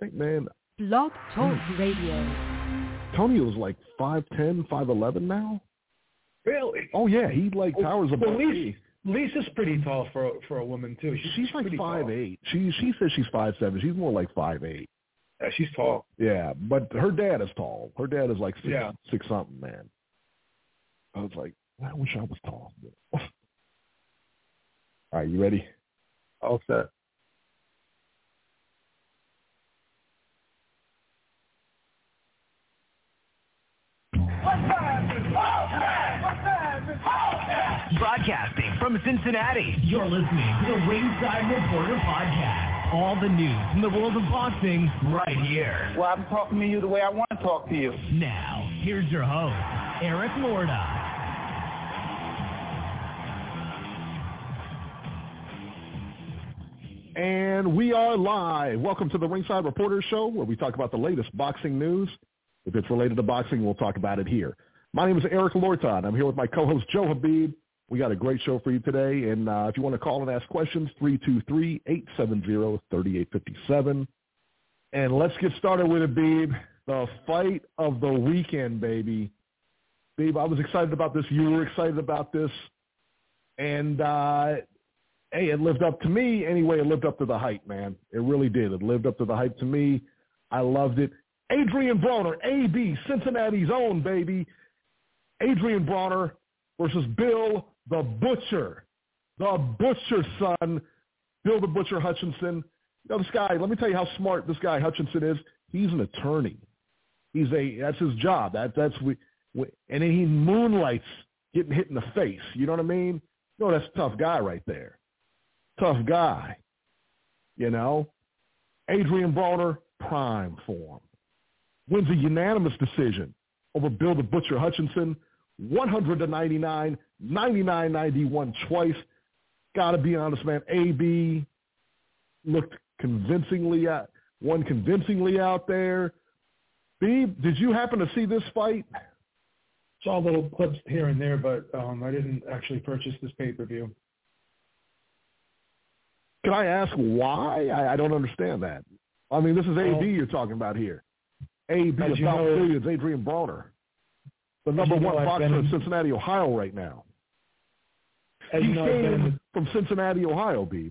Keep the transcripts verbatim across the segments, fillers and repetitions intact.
think, man. Blog Talk Radio. Tony was like five ten, five eleven now. Really? Oh yeah, he like towers well, above Lisa, me. Lisa's pretty tall for for a woman too. She's, she's, she's like five five eight. She she says she's five seven. She's more like five eight. Yeah, she's tall. Yeah, but her dad is tall. Her dad is like six yeah. six something, man. I was like, I wish I was tall. All right, you ready? All set. Broadcasting from Cincinnati, you're listening to the Ringside Reporter Podcast. All the news from the world of boxing right here. Well, I'm talking to you the way I want to talk to you. Now, here's your host, Eric Lorda. And we are live. Welcome to the Ringside Reporter Show, where we talk about the latest boxing news. If it's related to boxing, we'll talk about it here. My name is Eric Lorton. I'm here with my co-host, Joe Habib. We got a great show for you today. And uh, if you want to call and ask questions, three two three, eight seven zero, three eight five seven. And let's get started with it, Beeb. The fight of the weekend, baby. Beeb, I was excited about this. You were excited about this. And, uh, hey, it lived up to me. Anyway, it lived up to the hype, man. It really did. It lived up to the hype to me. I loved it. Adrian Broner, A B, Cincinnati's own, baby. Adrian Broner versus Bill the Butcher. The Butcher, son. Bill the Butcher Hutchinson. You know, this guy, let me tell you how smart this guy Hutchinson is. He's an attorney. He's a, that's his job. That, that's, we, we, and then he moonlights getting hit in the face. You know what I mean? You know, that's a tough guy right there. Tough guy. You know? Adrian Broner, prime form. Wins a unanimous decision over Bill the Butcher Hutchinson, one hundred to ninety-nine, ninety-nine ninety-one twice. Got to be honest, man. A B looked convincingly out, won convincingly out there. B, did you happen to see this fight? Saw little clips here and there, but um, I didn't actually purchase this pay-per-view. Can I ask why? I, I don't understand that. I mean, this is A B well, you're talking about here. A B of South Billions, Adrian Broner, the number one know, boxer in Cincinnati, Ohio right now. He you know, came from Cincinnati, Ohio, B.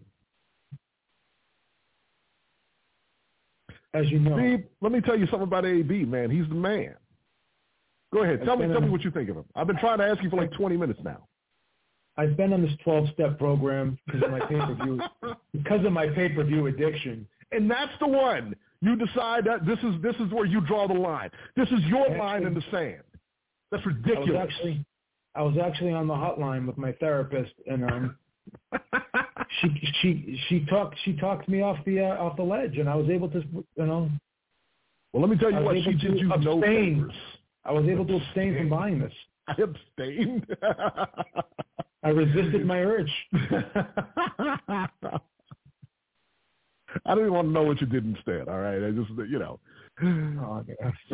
As you know. B, let me tell you something about A B, man. He's the man. Go ahead. Tell me, tell me what you think of him. I've been trying to ask you for like twenty minutes now. I've been on this twelve-step program because of my pay-per-view, because of my pay-per-view addiction. And that's the one. You decide that this is this is where you draw the line. This is your actually, line in the sand. That's ridiculous. I was actually, I was actually on the hotline with my therapist, and um, she she she talked she talked me off the uh, off the ledge, and I was able to, you know. Well, let me tell you what, she did you no favors. I was able to abstain from buying this. I abstained. I resisted my urge. I don't even want to know what you did instead, all right? I just, you know. Oh,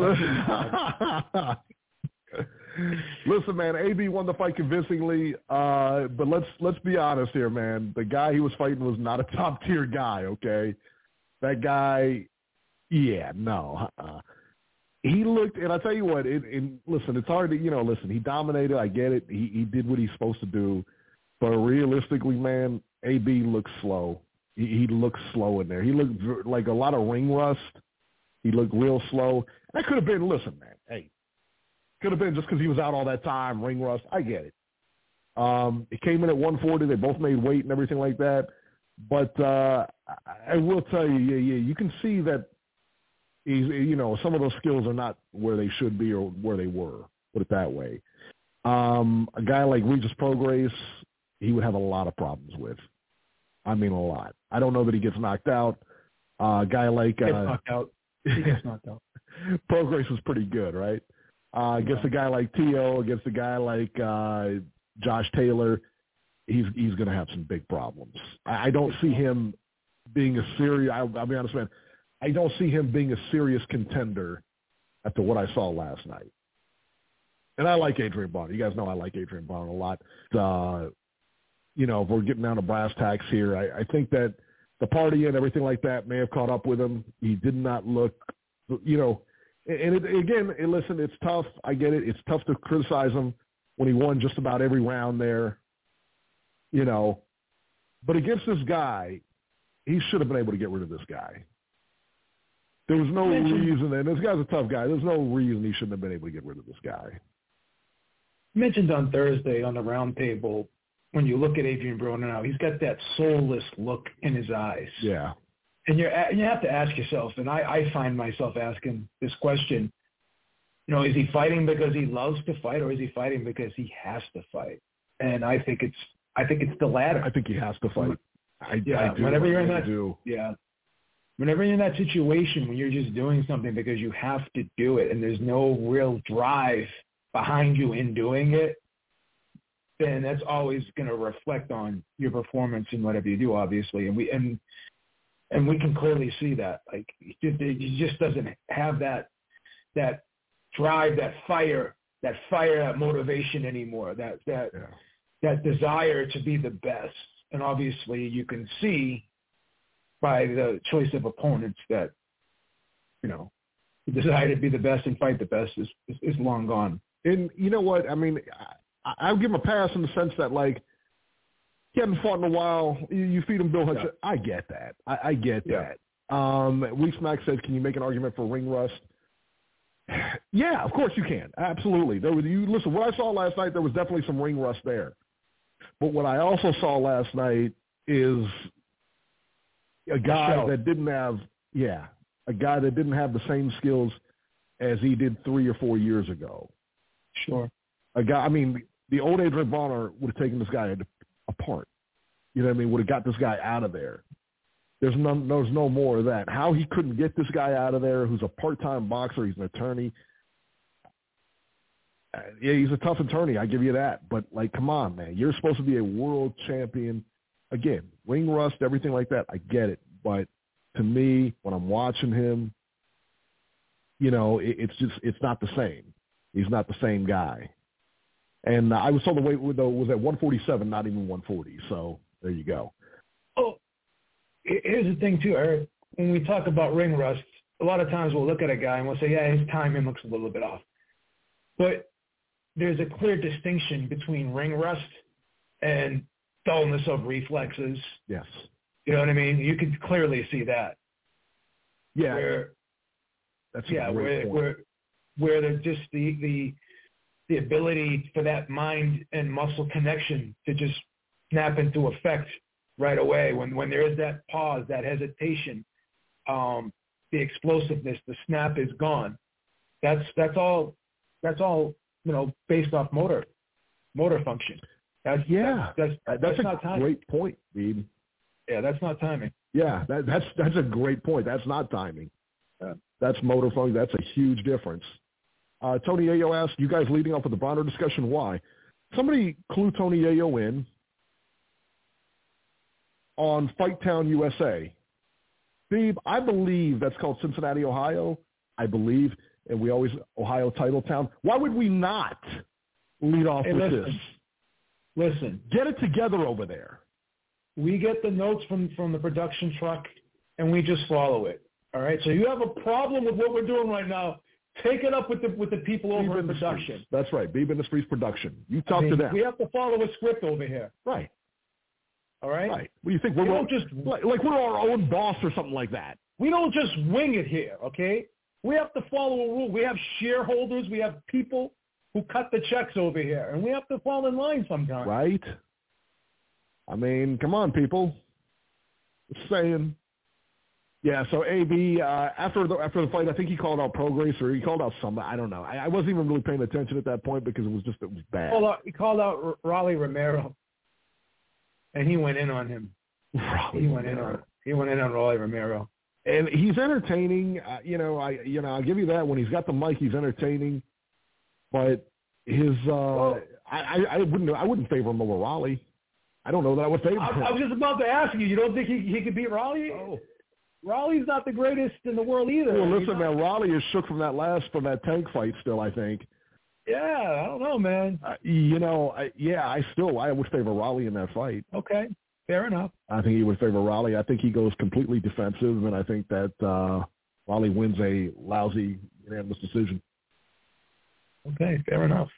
listen, man, A B won the fight convincingly, uh, but let's let's be honest here, man. The guy he was fighting was not a top-tier guy, okay? That guy, yeah, no. Uh, he looked, and I tell you what, it, it, listen, it's hard to, you know, listen, he dominated, I get it. He, he did what he's supposed to do. But realistically, man, A B looks slow. He, he looks slow in there. He looked like a lot of ring rust. He looked real slow. That could have been, listen, man, hey, could have been just because he was out all that time, ring rust. I get it. Um, it came in at one forty. They both made weight and everything like that. But uh, I will tell you, yeah, yeah, you can see that he's, you know, some of those skills are not where they should be or where they were, put it that way. Um, a guy like Regis Prograis, he would have a lot of problems with. I mean, a lot. I don't know that he gets knocked out. Uh, a guy like... Uh, he gets knocked out. He gets knocked out. Prograis was pretty good, right? Uh, against yeah. a guy like Tio, against a guy like uh, Josh Taylor, he's he's going to have some big problems. I, I don't see him being a serious... I'll, I'll be honest, man. I don't see him being a serious contender after what I saw last night. And I like Adrian Broner. You guys know I like Adrian Broner a lot. Uh, you know, if we're getting down to brass tacks here, I, I think that the party and everything like that may have caught up with him. He did not look, you know, and it, again, and listen, it's tough. I get it. It's tough to criticize him when he won just about every round there, you know. But against this guy, he should have been able to get rid of this guy. There was no reason, and this guy's a tough guy. There's no reason he shouldn't have been able to get rid of this guy. Mentioned on Thursday on the round table, when you look at Adrian Broner now, he's got that soulless look in his eyes. Yeah. And you're, you have to ask yourself, and I, I find myself asking this question, you know, is he fighting because he loves to fight, or is he fighting because he has to fight? And I think it's I think it's the latter. I think he has to fight. I, yeah, I do. Whenever you're in I that, do. yeah. Whenever you're in that situation when you're just doing something because you have to do it and there's no real drive behind you in doing it, then that's always going to reflect on your performance in whatever you do, obviously. And we and and we can clearly see that. Like, he just doesn't have that that drive, that fire, that fire, that motivation anymore. That that yeah. that desire to be the best. And obviously, you can see by the choice of opponents that, you know, the desire to be the best and fight the best is is, is long gone. And you know what? I mean, I, I'll give him a pass in the sense that, like, he hadn't fought in a while. You, you feed him Bill Hutch. Yeah. I get that. I, I get yeah. that. Um, Weeks Max says, can you make an argument for ring rust? Yeah, of course you can. Absolutely. There was, you listen, what I saw last night, there was definitely some ring rust there. But what I also saw last night is a guy that didn't have, yeah, a guy that didn't have the same skills as he did three or four years ago. Sure. A guy, I mean, the old Adrian Broner would have taken this guy apart. You know what I mean? Would have got this guy out of there. There's no, there's no more of that. How he couldn't get this guy out of there, who's a part-time boxer, he's an attorney. Uh, yeah, he's a tough attorney, I give you that. But, like, come on, man. You're supposed to be a world champion. Again, ring rust, everything like that, I get it. But to me, when I'm watching him, you know, it, it's just it's not the same. He's not the same guy. And uh, I was told the weight though was at one forty-seven, not even one forty. So there you go. Oh, here's the thing too, Eric. When we talk about ring rust, a lot of times we'll look at a guy and we'll say, yeah, his timing looks a little bit off. But there's a clear distinction between ring rust and dullness of reflexes. Yes. You know what I mean? You can clearly see that. Yeah. Where, That's a yeah, great where, point. where where there's just the, the the ability for that mind and muscle connection to just snap into effect right away. When when there is that pause, that hesitation, um, the explosiveness, the snap is gone. That's that's all. That's all. You know, based off motor, motor function. That's yeah. That's that's, that's, that's not a timing. great point, Beeb. Yeah, that's not timing. Yeah, that, that's that's a great point. That's not timing. Yeah. That's motor function. That's a huge difference. Uh, Tony Ayo asked, you guys leading off with the Broner discussion, why? Somebody clue Tony Ayo in on Fight Town U S A. Steve, I believe that's called Cincinnati, Ohio. I believe, and we always, Ohio title town. Why would we not lead off hey, with listen, this? Listen. Get it together over there. We get the notes from, from the production truck, and we just follow it. All right? So you have a problem with what we're doing right now, take it up with the with the people over Beeb in production. That's right. Beeb Industries production. You talk I mean, to them. We have to follow a script over here. Right. All right? Right. What do you think? We're we all, don't just, like, like we're our own boss or something like that. We don't just wing it here, okay? We have to follow a rule. We have shareholders. We have people who cut the checks over here, and we have to fall in line sometimes. Right. I mean, come on, people. Just saying. Yeah, so A B, uh, after the after the fight, I think he called out Prograis, or he called out somebody. I don't know. I, I wasn't even really paying attention at that point because it was just, it was bad. He called out, he called out R- Raleigh Romero, and he went in on him. Raleigh he went Romero. in on he went in on Raleigh Romero. And he's entertaining. Uh, you know, I you know I'll give you that. When he's got the mic, he's entertaining. But his, uh, well, I, I I wouldn't I wouldn't favor him over Raleigh. I don't know that I would favor I, him. I was just about to ask you. You don't think he he could beat Raleigh? Oh. Raleigh's not the greatest in the world either. Well, listen, man, Raleigh is shook from that last from that tank fight. Still, I think. Yeah, I don't know, man. Uh, you know, I, yeah, I still I would favor Raleigh in that fight. Okay. Fair enough. I think he would favor Raleigh. I think he goes completely defensive, and I think that uh, Raleigh wins a lousy unanimous decision. Okay, fair enough.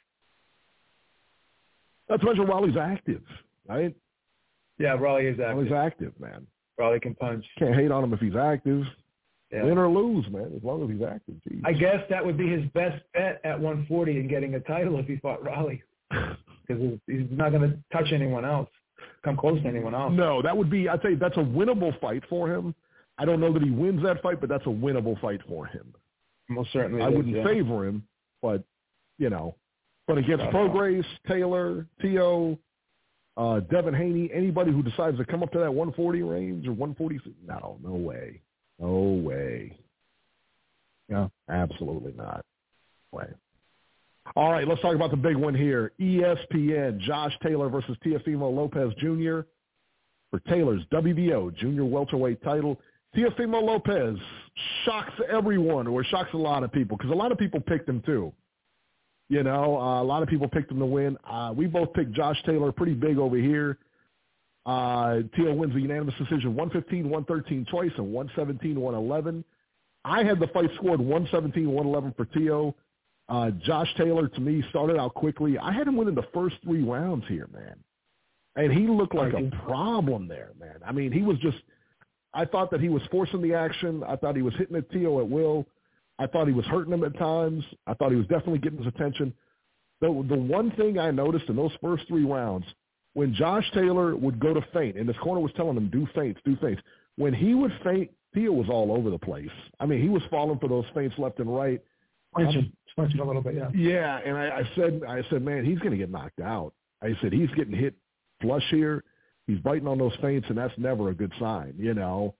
Not to mention Raleigh's active, right? Yeah, Raleigh is active. Raleigh's active, man. Raleigh can punch. Can't hate on him if he's active. Yeah. Win or lose, man, as long as he's active. Jeez. I guess that would be his best bet at one forty in getting a title if he fought Raleigh, because he's not going to touch anyone else, come close to anyone else. No, that would be, I'd say that's a winnable fight for him. I don't know that he wins that fight, but that's a winnable fight for him. Most certainly. I is, wouldn't yeah. favor him, but, you know, but against No, Prograis, Taylor, Teo, uh, Devin Haney, anybody who decides to come up to that one forty range or one forty, no, no way. No way. Yeah, absolutely not. Way. All right, let's talk about the big one here. E S P N, Josh Taylor versus Teofimo Lopez Junior for Taylor's W B O junior welterweight title. Teofimo Lopez shocks everyone, or shocks a lot of people, because a lot of people picked him too. You know, uh, a lot of people picked him to win. Uh, we both picked Josh Taylor pretty big over here. Uh, Teo wins the unanimous decision, one fifteen one thirteen choice and one seventeen one eleven. I had the fight scored one seventeen one eleven for Teo. Uh, Josh Taylor, to me, started out quickly. I had him winning the first three rounds here, man. And he looked like a problem there, man. I mean, he was just – I thought that he was forcing the action. I thought he was hitting at Teo at will. I thought he was hurting him at times. I thought he was definitely getting his attention. The, the one thing I noticed in those first three rounds, when Josh Taylor would go to feint, and his corner was telling him, do feints, do feints. When he would feint, Teo was all over the place. I mean, he was falling for those feints left and right. Punching, punching a little bit, yeah. Yeah, and I, I said, I said, man, he's going to get knocked out. I said, he's getting hit flush here. He's biting on those feints, and that's never a good sign, you know.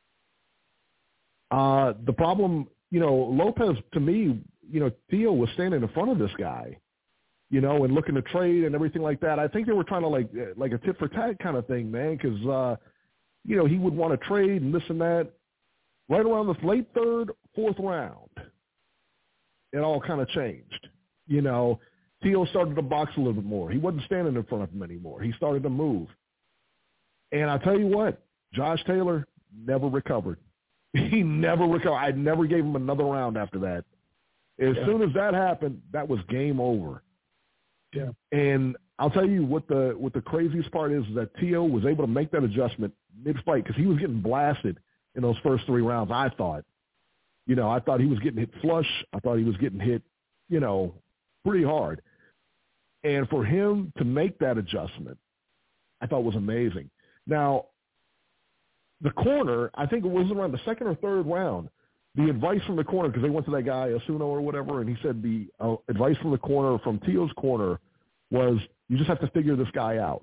Uh, the problem, you know, Lopez, to me, you know, Teo was standing in front of this guy, you know, and looking to trade and everything like that. I think they were trying to, like, like a tit for tat kind of thing, man, because, uh, you know, he would want to trade and this and that. Right around the late third, fourth round, it all kind of changed. You know, Teo started to box a little bit more. He wasn't standing in front of him anymore. He started to move. And I tell you what, Josh Taylor never recovered. He never recovered. I never gave him another round after that. As yeah. soon as that happened, that was game over. Yeah. And I'll tell you what the what the craziest part is, is that Teo was able to make that adjustment mid-fight because he was getting blasted in those first three rounds, I thought. You know, I thought he was getting hit flush. I thought he was getting hit, you know, pretty hard. And for him to make that adjustment, I thought was amazing. Now, the corner, I think it was around the second or third round, the advice from the corner, because they went to that guy, Asuno or whatever, and he said the uh, advice from the corner, from Teo's corner, was you just have to figure this guy out.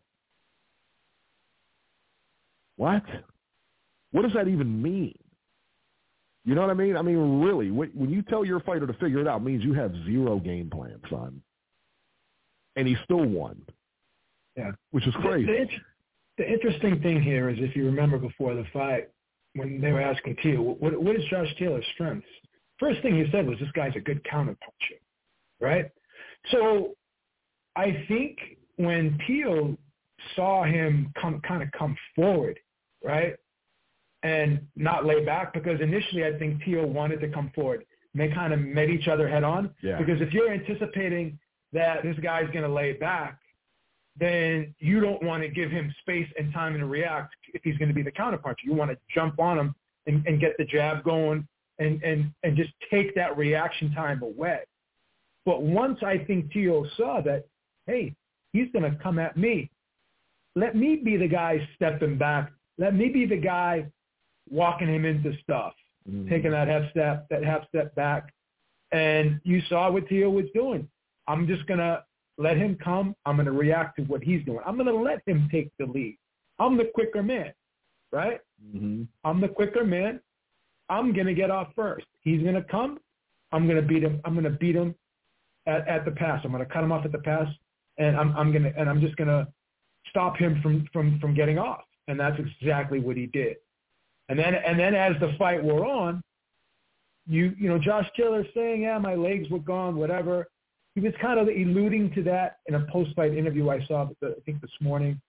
What? What does that even mean? You know what I mean? I mean, really, when you tell your fighter to figure it out, it means you have zero game plan, son. And he still won. Yeah. Which is crazy. The, the, the interesting thing here is, if you remember before the fight, when they were asking Teo, what, what is Josh Taylor's strengths? First thing he said was, this guy's a good counterpuncher, right? So I think when Teo saw him come kind of come forward, right, and not lay back, because initially I think Teo wanted to come forward. And they kind of met each other head on. Yeah. Because if you're anticipating that this guy's going to lay back, then you don't want to give him space and time to react if he's going to be the counterpuncher. You want to jump on him and, and get the jab going and, and, and just take that reaction time away. But once I think Teo saw that, hey, he's going to come at me, let me be the guy stepping back. Let me be the guy walking him into stuff, mm-hmm. taking that half step, that half step back. And you saw what Teo was doing. I'm just going to let him come. I'm going to react to what he's doing. I'm going to let him take the lead. I'm the quicker man, right? Mm-hmm. I'm the quicker man. I'm going to get off first. He's going to come. I'm going to beat him. I'm going to beat him at, at the pass. I'm going to cut him off at the pass, and I'm, I'm going to and I'm just going to stop him from, from, from getting off. And that's exactly what he did. And then and then as the fight wore on, you you know Josh Taylor saying, yeah, my legs were gone, whatever. He was kind of alluding to that in a post-fight interview I saw, I think this morning.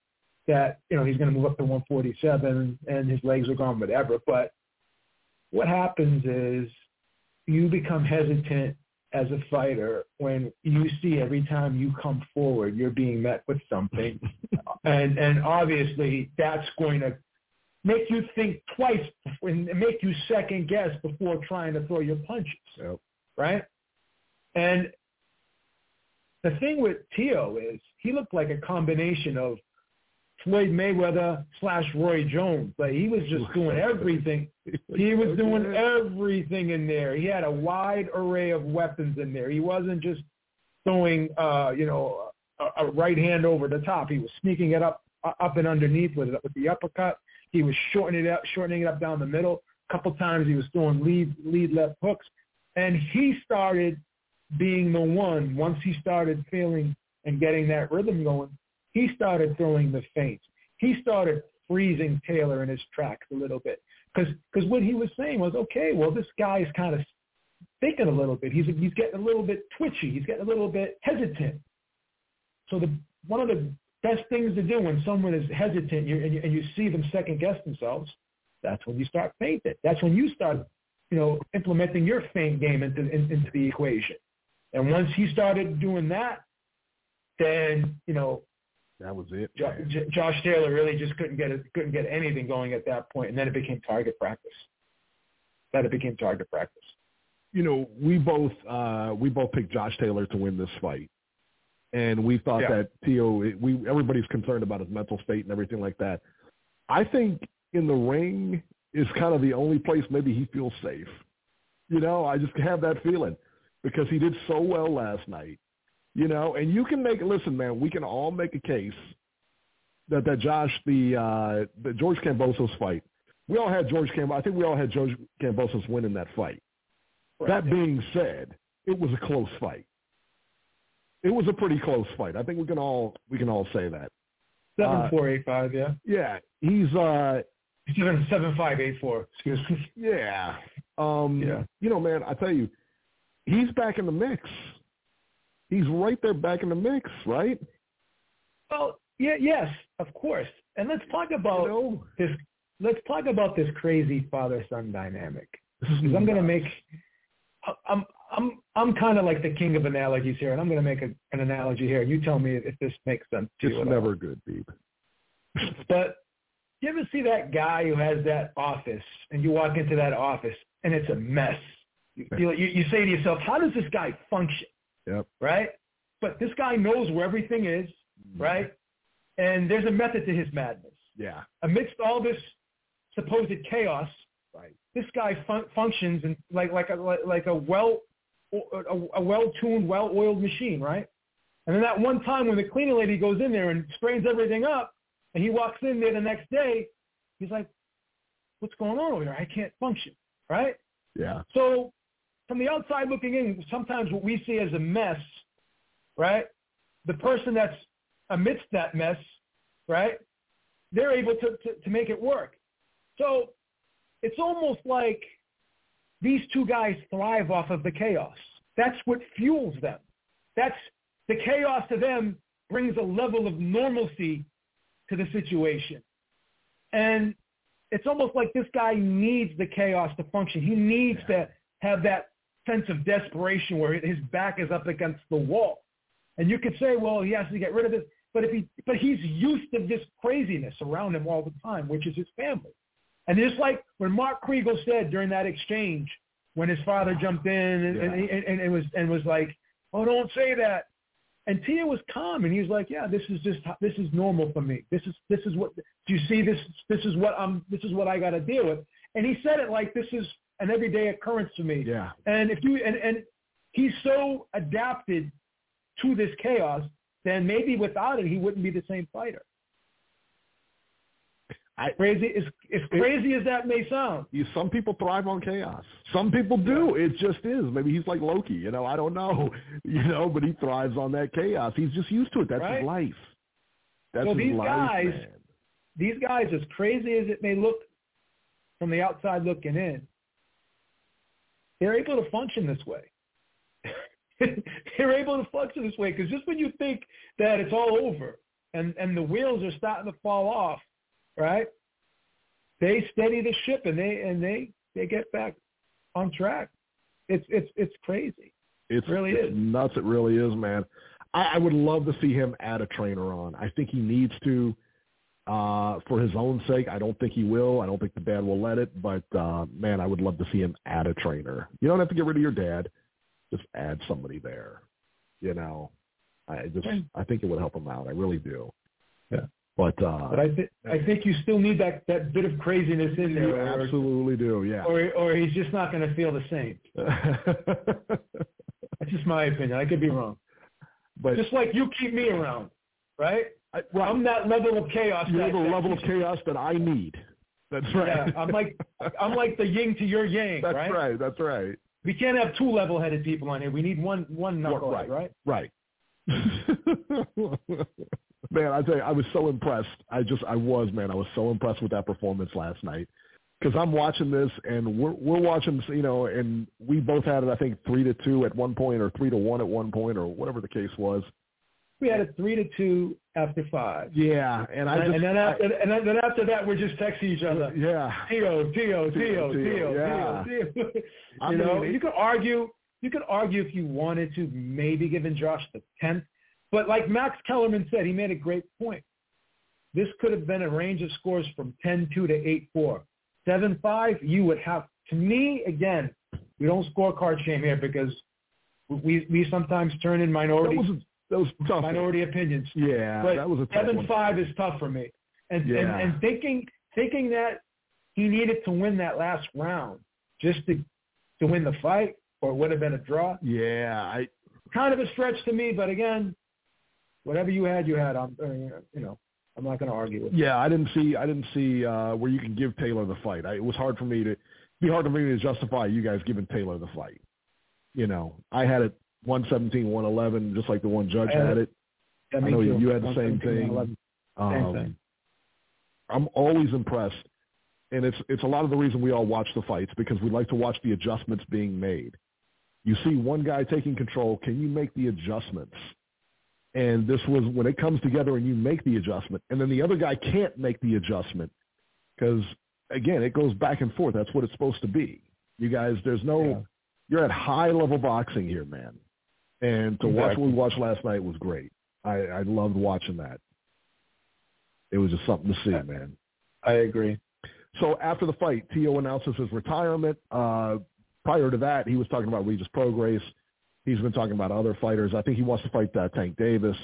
that, you know, he's going to move up to one forty-seven and his legs are gone, whatever. But what happens is you become hesitant as a fighter when you see every time you come forward, you're being met with something. and and obviously that's going to make you think twice and make you second guess before trying to throw your punches, yep. right? And the thing with Teo is he looked like a combination of Floyd Mayweather slash Roy Jones. Like he was just doing everything. He was doing everything in there. He had a wide array of weapons in there. He wasn't just throwing, uh, you know, a, a right hand over the top. He was sneaking it up, up and underneath with, with the uppercut. He was shortening it up, shortening it up down the middle. A couple times he was throwing lead, lead left hooks, and he started being the one. Once he started feeling and getting that rhythm going, he started throwing the feints. He started freezing Taylor in his tracks a little bit. Because because what he was saying was, okay, well, this guy is kind of thinking a little bit. He's he's getting a little bit twitchy. He's getting a little bit hesitant. So the one of the best things to do when someone is hesitant and you, and you, and you see them second-guess themselves, that's when you start feinting. That's when you start, you know, implementing your feint game into, in, into the equation. And once he started doing that, then, you know, that was it. Jo- J- Josh Taylor really just couldn't get it, couldn't get anything going at that point, and then it became target practice. Then it became target practice. You know, we both uh, we both picked Josh Taylor to win this fight, and we thought yeah. that Teo. We everybody's concerned about his mental state and everything like that. I think in the ring is kind of the only place maybe he feels safe. You know, I just have that feeling because he did so well last night. You know, and you can make – listen, man, we can all make a case that that Josh, the uh, the George Kambosos fight, we all had George Kambosos – I think we all had George Kambosos win in that fight. Right. That being said, it was a close fight. It was a pretty close fight. I think we can all we can all say that. Seven four eight five, yeah. Yeah, he's uh, seven seven five eight four. Excuse me. Yeah, um, yeah. You know, man, I tell you, he's back in the mix. He's right there back in the mix, right? Well, yeah, yes, of course. And let's talk about you know, this. Let's talk about this crazy father-son dynamic. Because I'm going to make. I'm I'm I'm kind of like the king of analogies here, and I'm going to make a, an analogy here. You tell me if this makes sense to you. It's never good, Beeb. But you ever see that guy who has that office, and you walk into that office, and it's a mess? You, you, you say to yourself, how does this guy function? Yep. Right? But this guy knows where everything is, right? And there's a method to his madness. Yeah. Amidst all this supposed chaos, right? This guy fun- functions in like like a like a well a, a well-tuned, well-oiled machine, right? And then that one time when the cleaning lady goes in there and straightens everything up, and he walks in there the next day, he's like, "What's going on over here? I can't function," right? Yeah. So from the outside looking in, sometimes what we see as a mess, right? The person that's amidst that mess, right? They're able to, to, to make it work. So it's almost like these two guys thrive off of the chaos. That's what fuels them. That's the chaos to them brings a level of normalcy to the situation. And it's almost like this guy needs the chaos to function. He needs yeah. to have that sense of desperation where his back is up against the wall. And you could say, well, he has to get rid of this. But if he, but he's used to this craziness around him all the time, which is his family. And just like when Mark Kriegel said during that exchange, when his father jumped in and, yeah. and, and, and it was and was like, oh, don't say that. And Tia was calm, and he was like, yeah, this is just this is normal for me. This is this is what do you see? This this is what I'm this is what I got to deal with. And he said it like this is an everyday occurrence for me. Yeah. And if you and, and he's so adapted to this chaos, then maybe without it, he wouldn't be the same fighter. I, crazy as, as crazy it, as that may sound. You, some people thrive on chaos. Some people do. Yeah. It just is. Maybe he's like Loki. You know, I don't know. You know, but he thrives on that chaos. He's just used to it. That's right? his life. That's so his these life, guys, man. these guys, as crazy as it may look from the outside looking in, they're able to function this way. They're able to function this way because just when you think that it's all over, and, and the wheels are starting to fall off, right? They steady the ship and they and they, they get back on track. It's it's it's crazy. It's, it really it's is. nuts. It really is, man. I, I would love to see him add a trainer on. I think he needs to uh, for his own sake. I don't think he will. I don't think the dad will let it. But, uh, man, I would love to see him add a trainer. You don't have to get rid of your dad. Just add somebody there. You know, I just I think it would help him out. I really do. Yeah. But uh, but I think I think you still need that, that bit of craziness in there. You or, absolutely do, yeah. Or or he's just not going to feel the same. That's just my opinion. I could be wrong. But just like you keep me around, right? I, right. I'm that level of chaos. You're that, the that level of chaos that I need. That's right. Yeah, I'm like I'm like the yin to your yang, That's right? right. That's right. We can't have two level-headed people on here. We need one one knucklehead, right? Right. Right. Man, I tell you, I was so impressed. I just, I was, man, I was so impressed with that performance last night. Because I'm watching this, and we're we're watching, you know, and we both had it, I think, three to two at one point, or three to one at one point, or whatever the case was. We had it three to two after five. Yeah, and I and, just, and then after I, and then after that, we're just texting each other. Yeah. Tio, Tio, Tio, Tio, yeah. Tio, Tio. I You mean, know, you could argue, you could argue if you wanted to, maybe giving Josh the tenth. But like Max Kellerman said, he made a great point. This could have been a range of scores from ten two to eight four. seven five, you would have, to me, again, we don't scorecard shame here because we we sometimes turn in minority, that was, that was tough. minority opinions. Yeah, but that was a tough seven one. five is tough for me. And, yeah. and and thinking thinking that he needed to win that last round just to to win the fight, or it would have been a draw. Yeah, I kind of a stretch to me, but again, whatever you had, you had. I'm, uh, you know, I'm not going to argue with. Yeah, I didn't see. I didn't see uh, where you can give Taylor the fight. I, it was hard for me to. It'd be hard for me to justify you guys giving Taylor the fight. You know, I had it one seventeen, one eleven, just like the one judge I had, had it. I, I know too. you had the same thing. Um, same thing. I'm always impressed, and it's it's a lot of the reason we all watch the fights, because we like to watch the adjustments being made. You see one guy taking control. Can you make the adjustments? And this was when it comes together and you make the adjustment, and then the other guy can't make the adjustment because, again, it goes back and forth. That's what it's supposed to be. You guys, there's no yeah. – you're at high-level boxing here, man. And to exactly. watch what we watched last night was great. I, I loved watching that. It was just something to see, man. I agree. So after the fight, Tio announces his retirement. Uh, prior to that, he was talking about Regis Prograis. He's been talking about other fighters. I think he wants to fight uh, Tank Davis.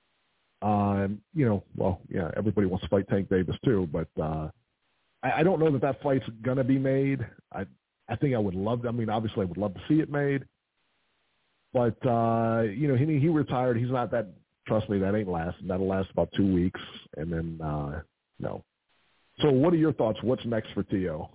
Um, you know, well, yeah, everybody wants to fight Tank Davis too, but uh, I, I don't know that that fight's going to be made. I I think I would love to. I mean, obviously I would love to see it made. But, uh, you know, he he retired. He's not that, trust me, that ain't last. That'll last about two weeks. And then, uh, no. So what are your thoughts? What's next for Tio?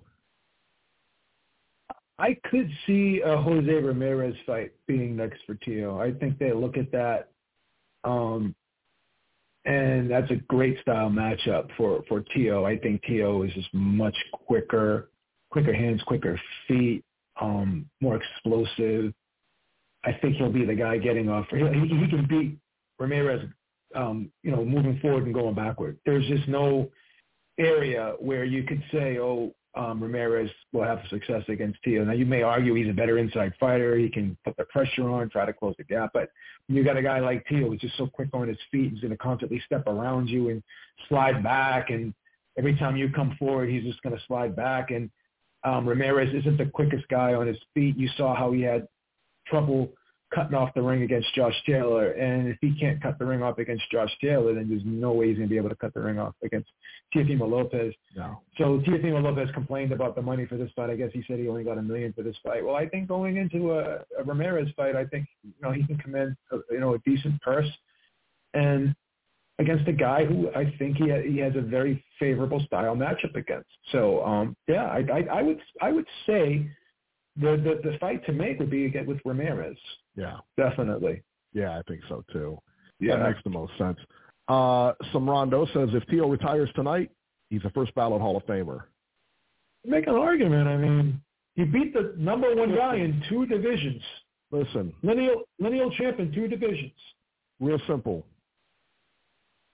I could see a Jose Ramirez fight being next for Tio. I think they look at that, um, and that's a great style matchup for, for Tio. I think Tio is just much quicker, quicker hands, quicker feet, um, more explosive. I think he'll be the guy getting off. He, he can beat Ramirez, um, you know, moving forward and going backward. There's just no area where you could say, oh, Um, Ramirez will have success against Tio. Now, you may argue he's a better inside fighter. He can put the pressure on, try to close the gap. But when you got a guy like Tio who's just so quick on his feet, he's going to constantly step around you and slide back. And every time you come forward, he's just going to slide back. And um, Ramirez isn't the quickest guy on his feet. You saw how he had trouble cutting off the ring against Josh Taylor. And if he can't cut the ring off against Josh Taylor, then there's no way he's going to be able to cut the ring off against Teofimo Lopez. No. So Teofimo Lopez complained about the money for this fight. I guess he said he only got a million for this fight. Well, I think going into a, a Ramirez fight, I think, you know, he can command, a, you know, a decent purse. And against a guy who I think he ha- he has a very favorable style matchup against. So, um, yeah, I, I, I would I would say the, the, the fight to make would be again with Ramirez. Yeah. Definitely. Yeah, I think so, too. Yeah. That makes the most sense. Uh, Samrondo says if Tio retires tonight, he's a first ballot Hall of Famer. Make an argument. I mean, he beat the number one guy in two divisions. Listen. Lineal, lineal champ in two divisions. Real simple.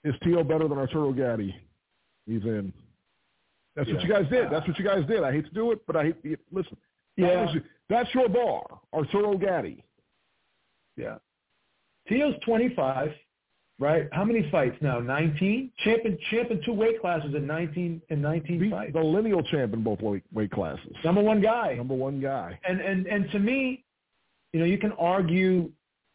Is Teal better than Arturo Gatti? He's in. That's yeah. what you guys did. That's what you guys did. I hate to do it, but I hate to, listen. Yeah. That was, that's your bar, Arturo Gatti. Yeah. Teal's twenty-five, right? How many fights now? nineteen? Champion, champion two weight classes in nineteen and nineteen Beat fights. The lineal champ in both weight, weight classes. Number one guy. Number one guy. And and and to me, you know, you can argue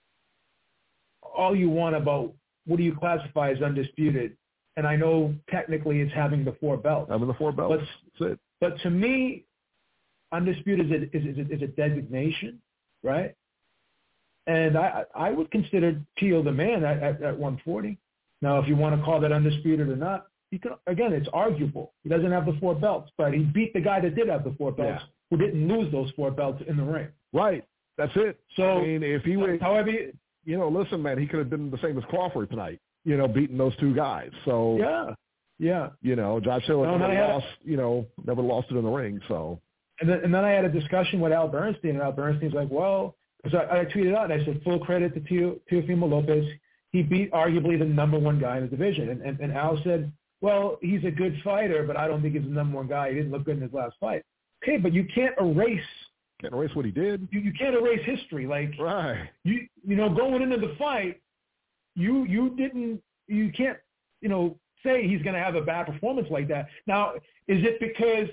all you want about what do you classify as undisputed, and I know technically it's having the four belts. Having the four belts. But, That's it. But to me, undisputed is a, is a, is a designation, right? And I I would consider Teal the man at, at, at one forty. Now, if you want to call that undisputed or not, you can, again, it's arguable. He doesn't have the four belts, but he beat the guy that did have the four belts, yeah. who didn't lose those four belts in the ring. Right. That's it. So, I mean, if he would, however, you know, listen, man, he could have been the same as Crawford tonight, you know, beating those two guys. So, yeah, yeah. You know, Josh Taylor no, never had, lost, you know, never lost it in the ring. So, and then, and then I had a discussion with Al Bernstein, and Al Bernstein's like, well, because I, I tweeted out, and I said, full credit to Teo, Teofimo Lopez. He beat arguably the number one guy in the division. And, and, and Al said, well, he's a good fighter, but I don't think he's the number one guy. He didn't look good in his last fight. Okay, but you can't erase Can't erase what he did. You, you can't erase history. Like, right. You you know, going into the fight, you you didn't you can't you know say he's going to have a bad performance like that. Now, is it because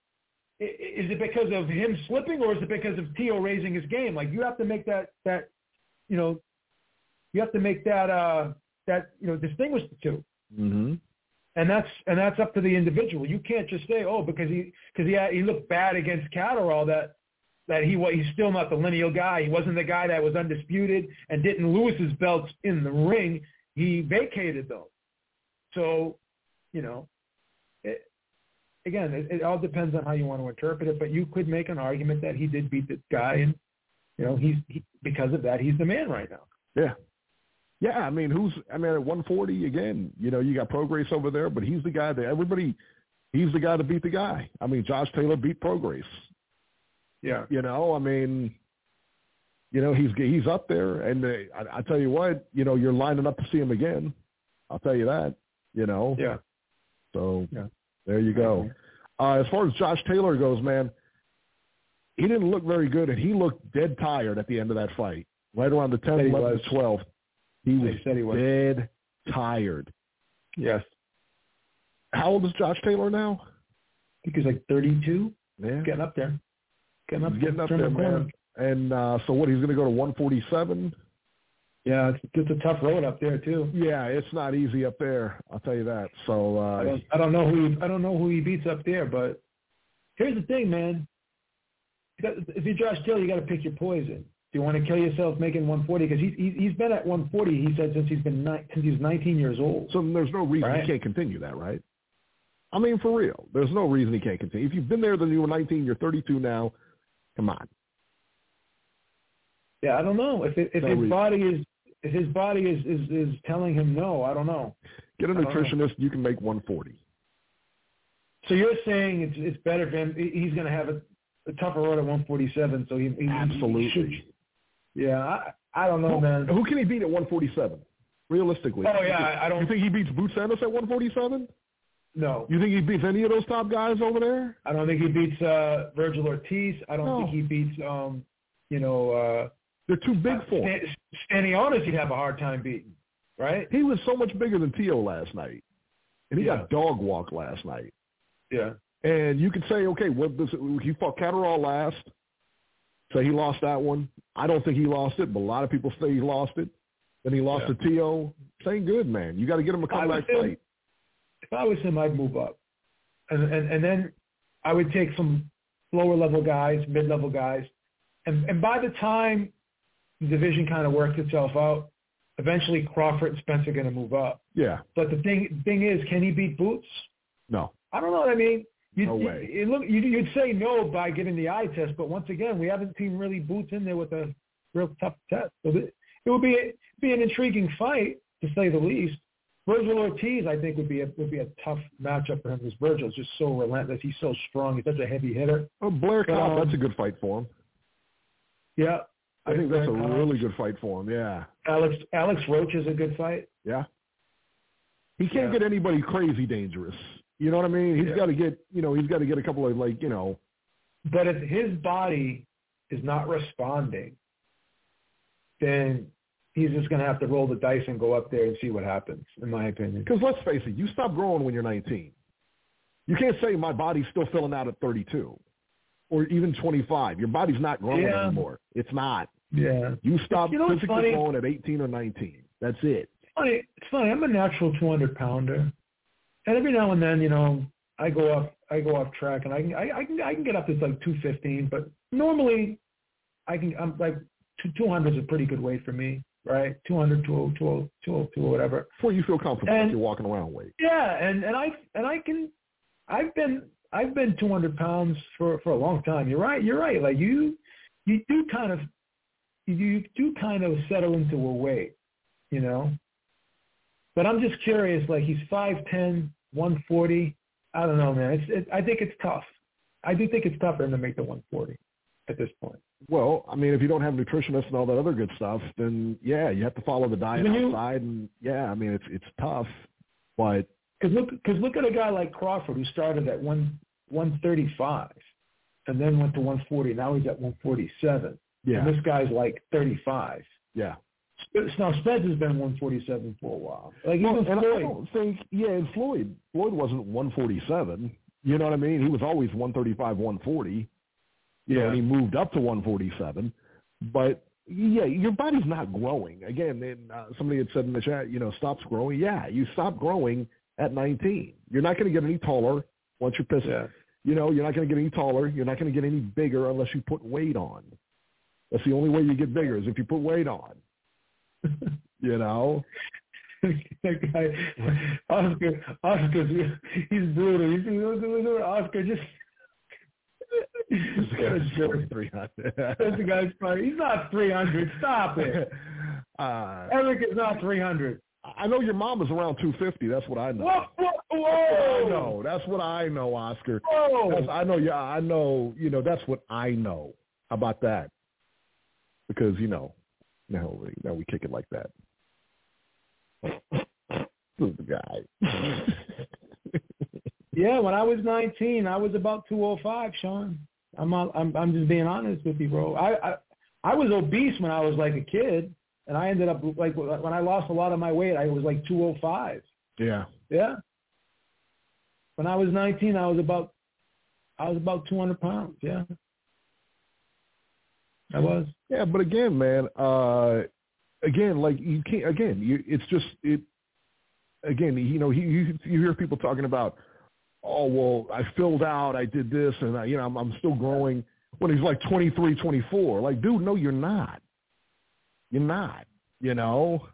is it because of him slipping, or is it because of Teo raising his game? Like, you have to make that that you know you have to make that uh that you know distinguish the two. Mm-hmm. And that's and that's up to the individual. You can't just say, oh, because he because he had, he looked bad against Catterall that. that he he's still not the lineal guy. He wasn't the guy that was undisputed and didn't lose his belts in the ring. He vacated those. So, you know, it, again, it, it all depends on how you want to interpret it. But you could make an argument that he did beat this guy, and you know, he's he, because of that, he's the man right now. Yeah, yeah. I mean, who's? I mean, at one forty again, you know, you got Prograis over there, but he's the guy that everybody. He's the guy to beat the guy. I mean, Josh Taylor beat Prograis. Yeah, you know, I mean, you know, he's he's up there, and uh, I, I tell you what, you know, you're lining up to see him again. I'll tell you that, you know. Yeah. So yeah. there you go. Uh, as far as Josh Taylor goes, man, he didn't look very good, and he looked dead tired at the end of that fight. Right around the ten, eleven, twelve, he was, he was dead tired. Yes. How old is Josh Taylor now? I think he's like thirty-two. Yeah. Getting up there. Getting up, he's getting up there, man. And uh, so what, he's going to go to one forty-seven? Yeah, it's, it's a tough road up there too. Yeah, it's not easy up there. I'll tell you that. So uh, I, don't, I don't know who he, I don't know who he beats up there, but here's the thing, man. If you're Josh Taylor, you got to pick your poison. Do you want to kill yourself making one forty? Because he's he's been at one forty. He said since he's been ni- since he's nineteen years old. So there's no reason right? he can't continue that, right? I mean, for real, there's no reason he can't continue. If you've been there, then you were nineteen. You're thirty-two now. Come on. Yeah, I don't know if it, if no his reason. body is if his body is, is is telling him no. I don't know. Get a nutritionist. You can make one forty. So you're saying it's it's better for him. He's going to have a, a tougher road at one forty-seven. So he, he absolutely. He should, yeah, I I don't know, who, man. Who can he beat at one forty-seven? Realistically. Oh yeah, I don't. You think he beats Boots Ennis at one forty-seven? No. You think he beats any of those top guys over there? I don't think he beats uh, Virgil Ortiz. I don't no. think he beats, um, you know. Uh, They're too big for him. Stanionis, he'd have a hard time beating, right? He was so much bigger than Teo last night, and he yeah. got dog walked last night. Yeah. And you could say, okay, what this, he fought Catterall last, so he lost that one. I don't think he lost it, but a lot of people say he lost it. Then he lost yeah. to Teo. This ain't good, man. You got to get him a comeback fight. If I was him, I'd move up. And, and and then I would take some lower level guys, mid level guys, and and by the time the division kind of works itself out, eventually Crawford and Spence are going to move up. Yeah. But the thing thing is, can he beat Boots? No. I don't know what I mean. You'd, no way. You, look, you'd say no by giving the eye test, but once again, we haven't seen really Boots in there with a real tough test. So it would be a, be an intriguing fight, to say the least. Virgil Ortiz, I think, would be a would be a tough matchup for him because Virgil's just so relentless. He's so strong. He's such a heavy hitter. Oh, Blair Cobb, um, that's a good fight for him. Yeah, I think that's a Cobb. really good fight for him. Yeah. Alex Alex Roach is a good fight. Yeah. He can't Yeah. get anybody crazy dangerous. You know what I mean? He's Yeah. got to get, you know, he's got to get a couple of, like, you know. But if his body is not responding, then he's just going to have to roll the dice and go up there and see what happens, in my opinion. Because let's face it, you stop growing when you're nineteen. You can't say my body's still filling out at thirty-two or even twenty-five. Your body's not growing Yeah. anymore. It's not. Yeah. You stop You know what's physically funny? growing at eighteen or nineteen. That's it. It's funny. It's funny. I'm a natural two hundred pounder, and every now and then, you know, I go off. I go off track, and I can. I, I can. I can get up to like two fifteen, but normally, I can. I'm like two hundred is a pretty good weight for me, right? two hundred, two oh two, two oh two, or whatever. Before you feel comfortable And- if you're walking around weight. Yeah, and and I and I can. I've been I've been two hundred pounds for for a long time. You're right. You're right. Like you, you do kind of, you do kind of settle into a weight, you know. But I'm just curious. Like he's five ten, one forty. I don't know, man. It's. It, I think it's tough. I do think it's tough for him to make the one forty at this point. Well, I mean, if you don't have nutritionists and all that other good stuff, then yeah, you have to follow the diet When you- outside, and yeah, I mean, it's it's tough, but Because look, because look at a guy like Crawford who started at one one thirty five, and then went to one forty. Now he's at one forty seven. yeah, And this guy's like thirty five. yeah. Now Spence has been one forty-seven for a while. Like Well, even and I Floyd. don't think, yeah, and Floyd, Floyd wasn't one forty-seven. You know what I mean? He was always one thirty-five, one forty. You know, Yeah. and he moved up to one forty-seven. But yeah, your body's not growing. Again, and, uh, somebody had said in the chat, you know, stops growing. Yeah, you stop growing at nineteen. You're not going to get any taller once you're pissed. Yeah. You know, you're not going to get any taller. You're not going to get any bigger unless you put weight on. That's the only way you get bigger is if you put weight on. You know? That guy, Oscar, Oscar, he's brutal. He's, he's, Oscar just. three hundred. That's the guy's funny. He's not three hundred. Stop it. Uh, Eric is not three hundred. I know your mom is around two fifty. That's what I know. Whoa, whoa, whoa. I know. That's what I know, Oscar. Whoa. That's, I know. Yeah, I know. You know, that's what I know. How about that? Because you know, now we now we kick it like that. This is the guy. Yeah, when I was nineteen, I was about two oh five, Sean. I'm I'm I'm just being honest with you, bro. I, I I was obese when I was like a kid, and I ended up like when I lost a lot of my weight, I was like two oh five. Yeah. Yeah. When I was nineteen, I was about I was about two hundred pounds. Yeah. I was. Yeah, but again, man, uh, again, like you can't. Again, you, it's just it. Again, you know, you you hear people talking about, oh well, I filled out, I did this, and I, you know, I'm, I'm still growing. When he's like twenty-three, twenty-four, like, dude, no, you're not. You're not. You know.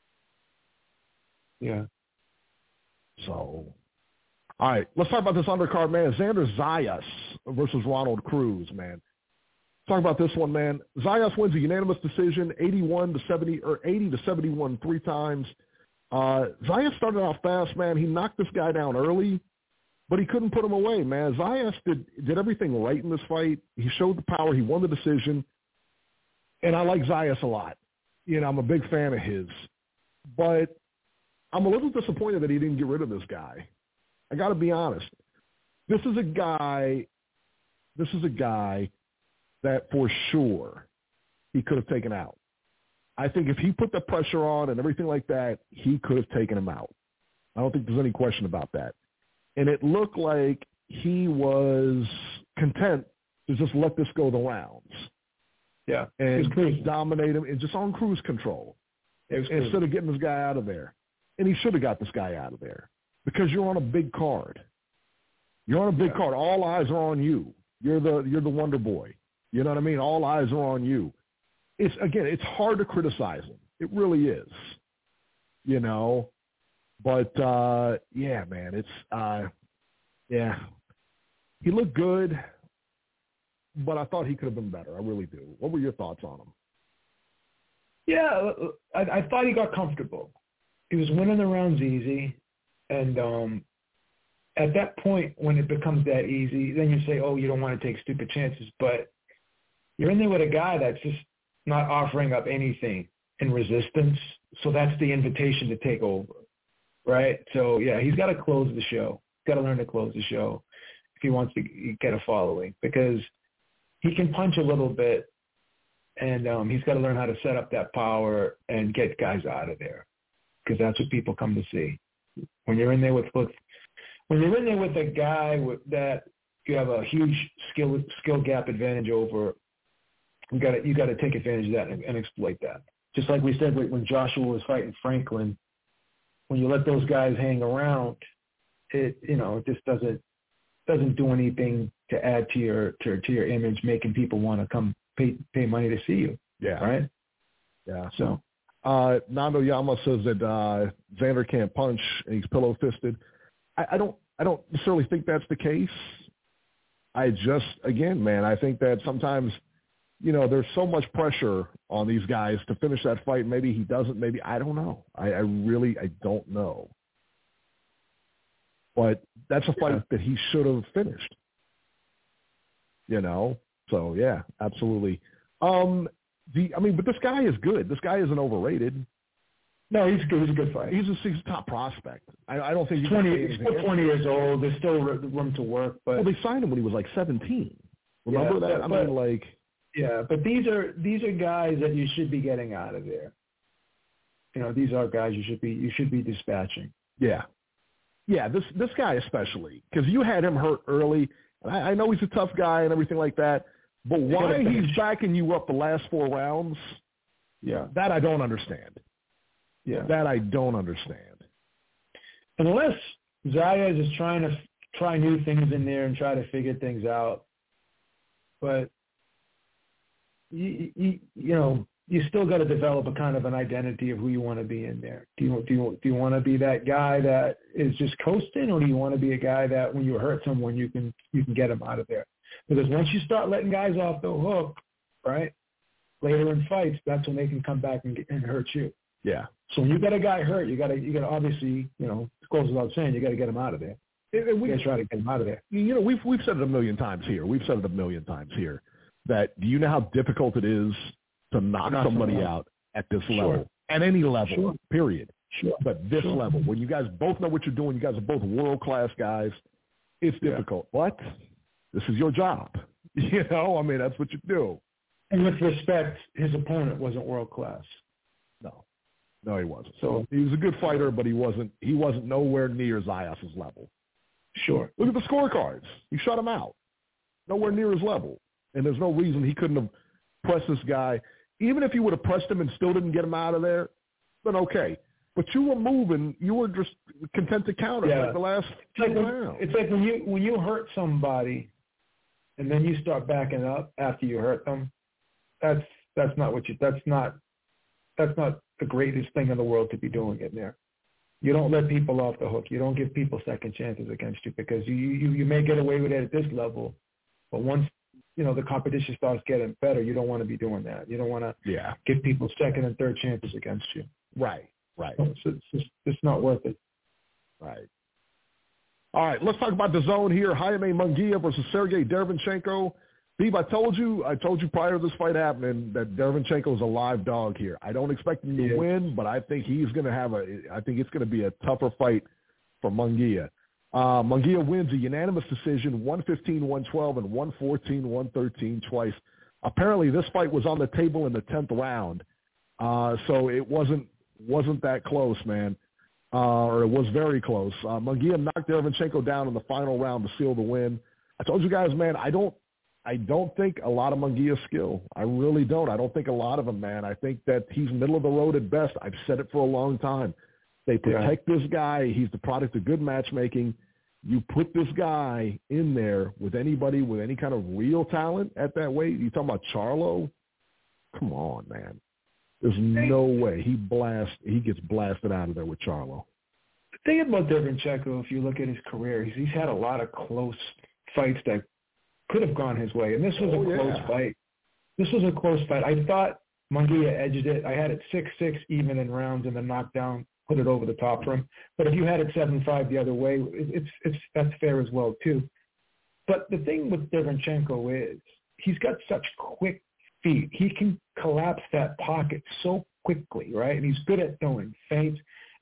Yeah. So, all right, let's talk about this undercard, man. Xander Zayas versus Ronald Cruz, man. Talk about this one, man. Zayas wins a unanimous decision, eighty-one to seventy or eighty to seventy-one three times. Uh, Zayas started off fast, man. He knocked this guy down early, but he couldn't put him away, man. Zayas did did everything right in this fight. He showed the power. He won the decision, and I like Zayas a lot. You know, I'm a big fan of his, but I'm a little disappointed that he didn't get rid of this guy. I got to be honest. This is a guy. This is a guy. that for sure he could have taken out. I think if he put the pressure on and everything like that, he could have taken him out. I don't think there's any question about that. And it looked like he was content to just let this go the rounds. Yeah. And dominate him and just on cruise control instead of getting this guy out of there. And he should have got this guy out of there because you're on a big card. You're on a big yeah. card. All eyes are on you. You're the you're the Wonder Boy. You know what I mean? All eyes are on you. It's again, it's hard to criticize him. It really is. You know, but uh, yeah, man, it's uh, yeah. He looked good, but I thought he could have been better. I really do. What were your thoughts on him? Yeah, I, I thought he got comfortable. He was winning the rounds easy, and um, at that point, when it becomes that easy, then you say, "Oh, you don't want to take stupid chances," but you're in there with a guy that's just not offering up anything in resistance, so that's the invitation to take over, right? So, yeah, he's got to close the show. He's got to learn to close the show if he wants to get a following, because he can punch a little bit, and um, he's got to learn how to set up that power and get guys out of there, because that's what people come to see. When you're in there with, with when you're in there with a guy with, that you have a huge skill skill gap advantage over, you got to you got to take advantage of that and, and exploit that. Just like we said when Joshua was fighting Franklin, when you let those guys hang around, it you know it just doesn't doesn't do anything to add to your to, to your image, making people want to come pay pay money to see you. Yeah. Right. Yeah. So, uh, Nando Yama says that uh, Xander can't punch and he's pillow fisted. I, I don't I don't necessarily think that's the case. I just again, man, I think that sometimes, you know, there's so much pressure on these guys to finish that fight. Maybe he doesn't. Maybe I don't know. I, I really I don't know. But that's a fight yeah. that he should have finished. You know? So, yeah, absolutely. Um, the I mean, but this guy is good. This guy isn't overrated. No, he's good. He's a good fighter. He's a, he's a top prospect. I, I don't think he's twenty. He's still twenty years old. There's still room to work. But well, they signed him when he was like seventeen. Remember yeah, that? I but, mean, like yeah. But these are these are guys that you should be getting out of there. You know, these are guys you should be you should be dispatching. Yeah, yeah. This this guy especially, because you had him hurt early. And I, I know he's a tough guy and everything like that. But why he's backing you up the last four rounds? Yeah, that I don't understand. Yeah, that I don't understand. Unless Zayas is trying to try new things in there and try to figure things out, but you, you, you know, you still got to develop a kind of an identity of who you want to be in there. Do you do you, do you want to be that guy that is just coasting, or do you want to be a guy that when you hurt someone you can you can get them out of there? Because once you start letting guys off the hook, right, later in fights, that's when they can come back and, get, and hurt you. Yeah. So when you got a guy hurt, you got to you got to obviously, you know, it goes without saying, you got to get him out of there. And we got to try to get him out of there. You know, we've we've said it a million times here. We've said it a million times here that do you know how difficult it is to knock Not somebody so out at this sure. level, at any level, sure. period. Sure. But this sure. level, when you guys both know what you're doing, you guys are both world class guys. It's difficult. Yeah. What? This is your job. You know, I mean, that's what you do. And with respect, his opponent wasn't world class. No. No, he wasn't. So he was a good fighter, but he wasn't. He wasn't nowhere near Zayas's level. Sure. Look at the scorecards. He shut him out. Nowhere near his level, and there's no reason he couldn't have pressed this guy. Even if you would have pressed him and still didn't get him out of there, then okay. But you were moving. You were just content to counter yeah. like the last it's like, rounds. It's like when you when you hurt somebody, and then you start backing up after you hurt them. That's that's not what you. That's not. That's not the greatest thing in the world to be doing in there. You don't let people off the hook. You don't give people second chances against you, because you, you, you may get away with it at this level, but once, you know, the competition starts getting better, you don't want to be doing that. You don't want to yeah. give people second and third chances against you. Right, right. So it's, it's, just, it's not worth it. Right. All right, let's talk about the zone here. Jaime Munguia versus Sergey Derevyanchenko. Steve, I told you, I told you prior to this fight happening that Derevyanchenko is a live dog here. I don't expect him to yeah. win, but I think he's going to have a. I think it's going to be a tougher fight for Munguia. Uh, Munguia wins a unanimous decision, one fifteen one twelve and one fourteen one thirteen twice. Apparently, this fight was on the table in the tenth round, uh, so it wasn't wasn't that close, man, uh, or it was very close. Uh, Munguia knocked Derevyanchenko down in the final round to seal the win. I told you guys, man, I don't. I don't think a lot of Munguia's skill. I really don't. I don't think a lot of him, man. I think that he's middle of the road at best. I've said it for a long time. They protect yeah. this guy. He's the product of good matchmaking. You put this guy in there with anybody with any kind of real talent at that weight. You talking about Charlo? Come on, man. There's no way he blast. He gets blasted out of there with Charlo. The thing about Derevyanchenko, if you look at his career, he's, he's had a lot of close fights that could have gone his way, and this was oh, a close yeah. fight. This was a close fight. I thought Munguia edged it. I had it six six even in rounds, and the knockdown put it over the top for him. But if you had it seven five the other way, it, it's it's that's fair as well too. But the thing with Derevyanchenko is he's got such quick feet. He can collapse that pocket so quickly, right? And he's good at throwing feints.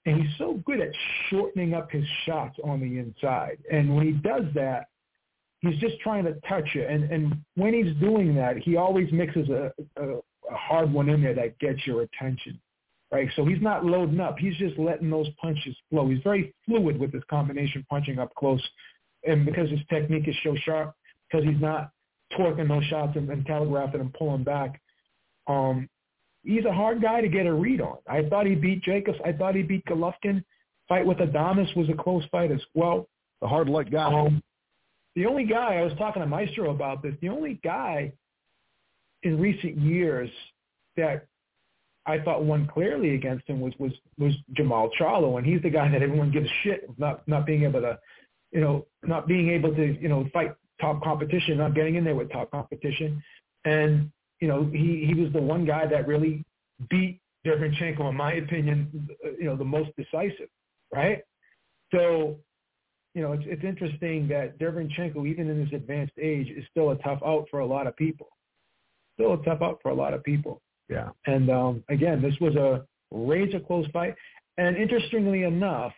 And he's so good at shortening up his shots on the inside. And when he does that, he's just trying to touch it. And, and when he's doing that, he always mixes a, a, a hard one in there that gets your attention, right? So he's not loading up. He's just letting those punches flow. He's very fluid with his combination punching up close. And because his technique is so sharp, because he's not torquing those shots and, and telegraphing and pulling back, um, he's a hard guy to get a read on. I thought he beat Jacobs. I thought he beat Golovkin. Fight with Adames was a close fight as well. The hard luck guy. Um, the only guy, I was talking to Maestro about this, the only guy in recent years that I thought won clearly against him was was, was Jamal Charlo, and he's the guy that everyone gives shit not not being able to, you know, not being able to, you know, fight top competition, not getting in there with top competition. And you know, he, he was the one guy that really beat Derevyanchenko, in my opinion, you know, the most decisive, right? So, you know, it's it's interesting that Derevyanchenko, even in his advanced age, is still a tough out for a lot of people. Still a tough out for a lot of people. Yeah. And, um, again, this was a razor close fight. And interestingly enough,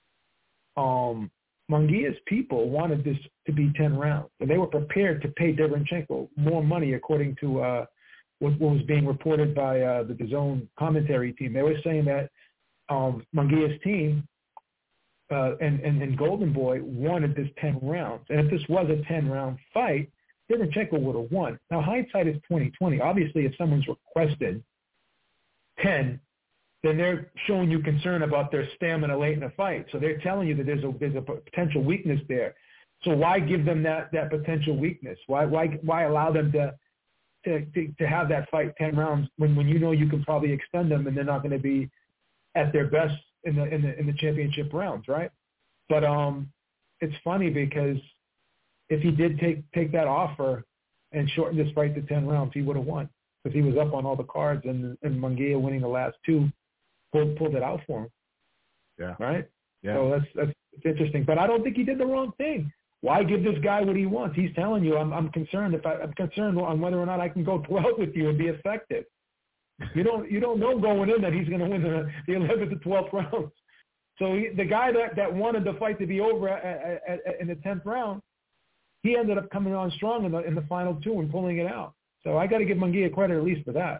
um, Munguia's people wanted this to be ten rounds. And they were prepared to pay Derevyanchenko more money, according to uh, what, what was being reported by uh, the DAZN commentary team. They were saying that um, Munguia's team uh, and, and, and Golden Boy wanted this ten rounds. And if this was a ten-round fight, Derevyanchenko would have won. Now, hindsight is twenty twenty. Obviously, if someone's requested ten, then they're showing you concern about their stamina late in the fight. So they're telling you that there's a there's a potential weakness there. So why give them that, that potential weakness? Why why why allow them to to, to to have that fight ten rounds when, when you know you can probably extend them and they're not going to be at their best in the in the in the championship rounds, right? But um, it's funny because if he did take take that offer and shorten this fight to ten rounds, he would have won because he was up on all the cards, and and Munguia winning the last two pulled pulled it out for him. Yeah. Right. Yeah. So that's that's it's interesting, but I don't think he did the wrong thing. Why give this guy what he wants? He's telling you, I'm I'm concerned if I, I'm concerned on whether or not I can go twelve with you and be effective. You don't you don't know going in that he's going to win the, the eleventh to twelfth rounds. So he, the guy that, that wanted the fight to be over at, at, at, in the tenth round, he ended up coming on strong in the in the final two and pulling it out. So I got to give Munguia credit at least for that.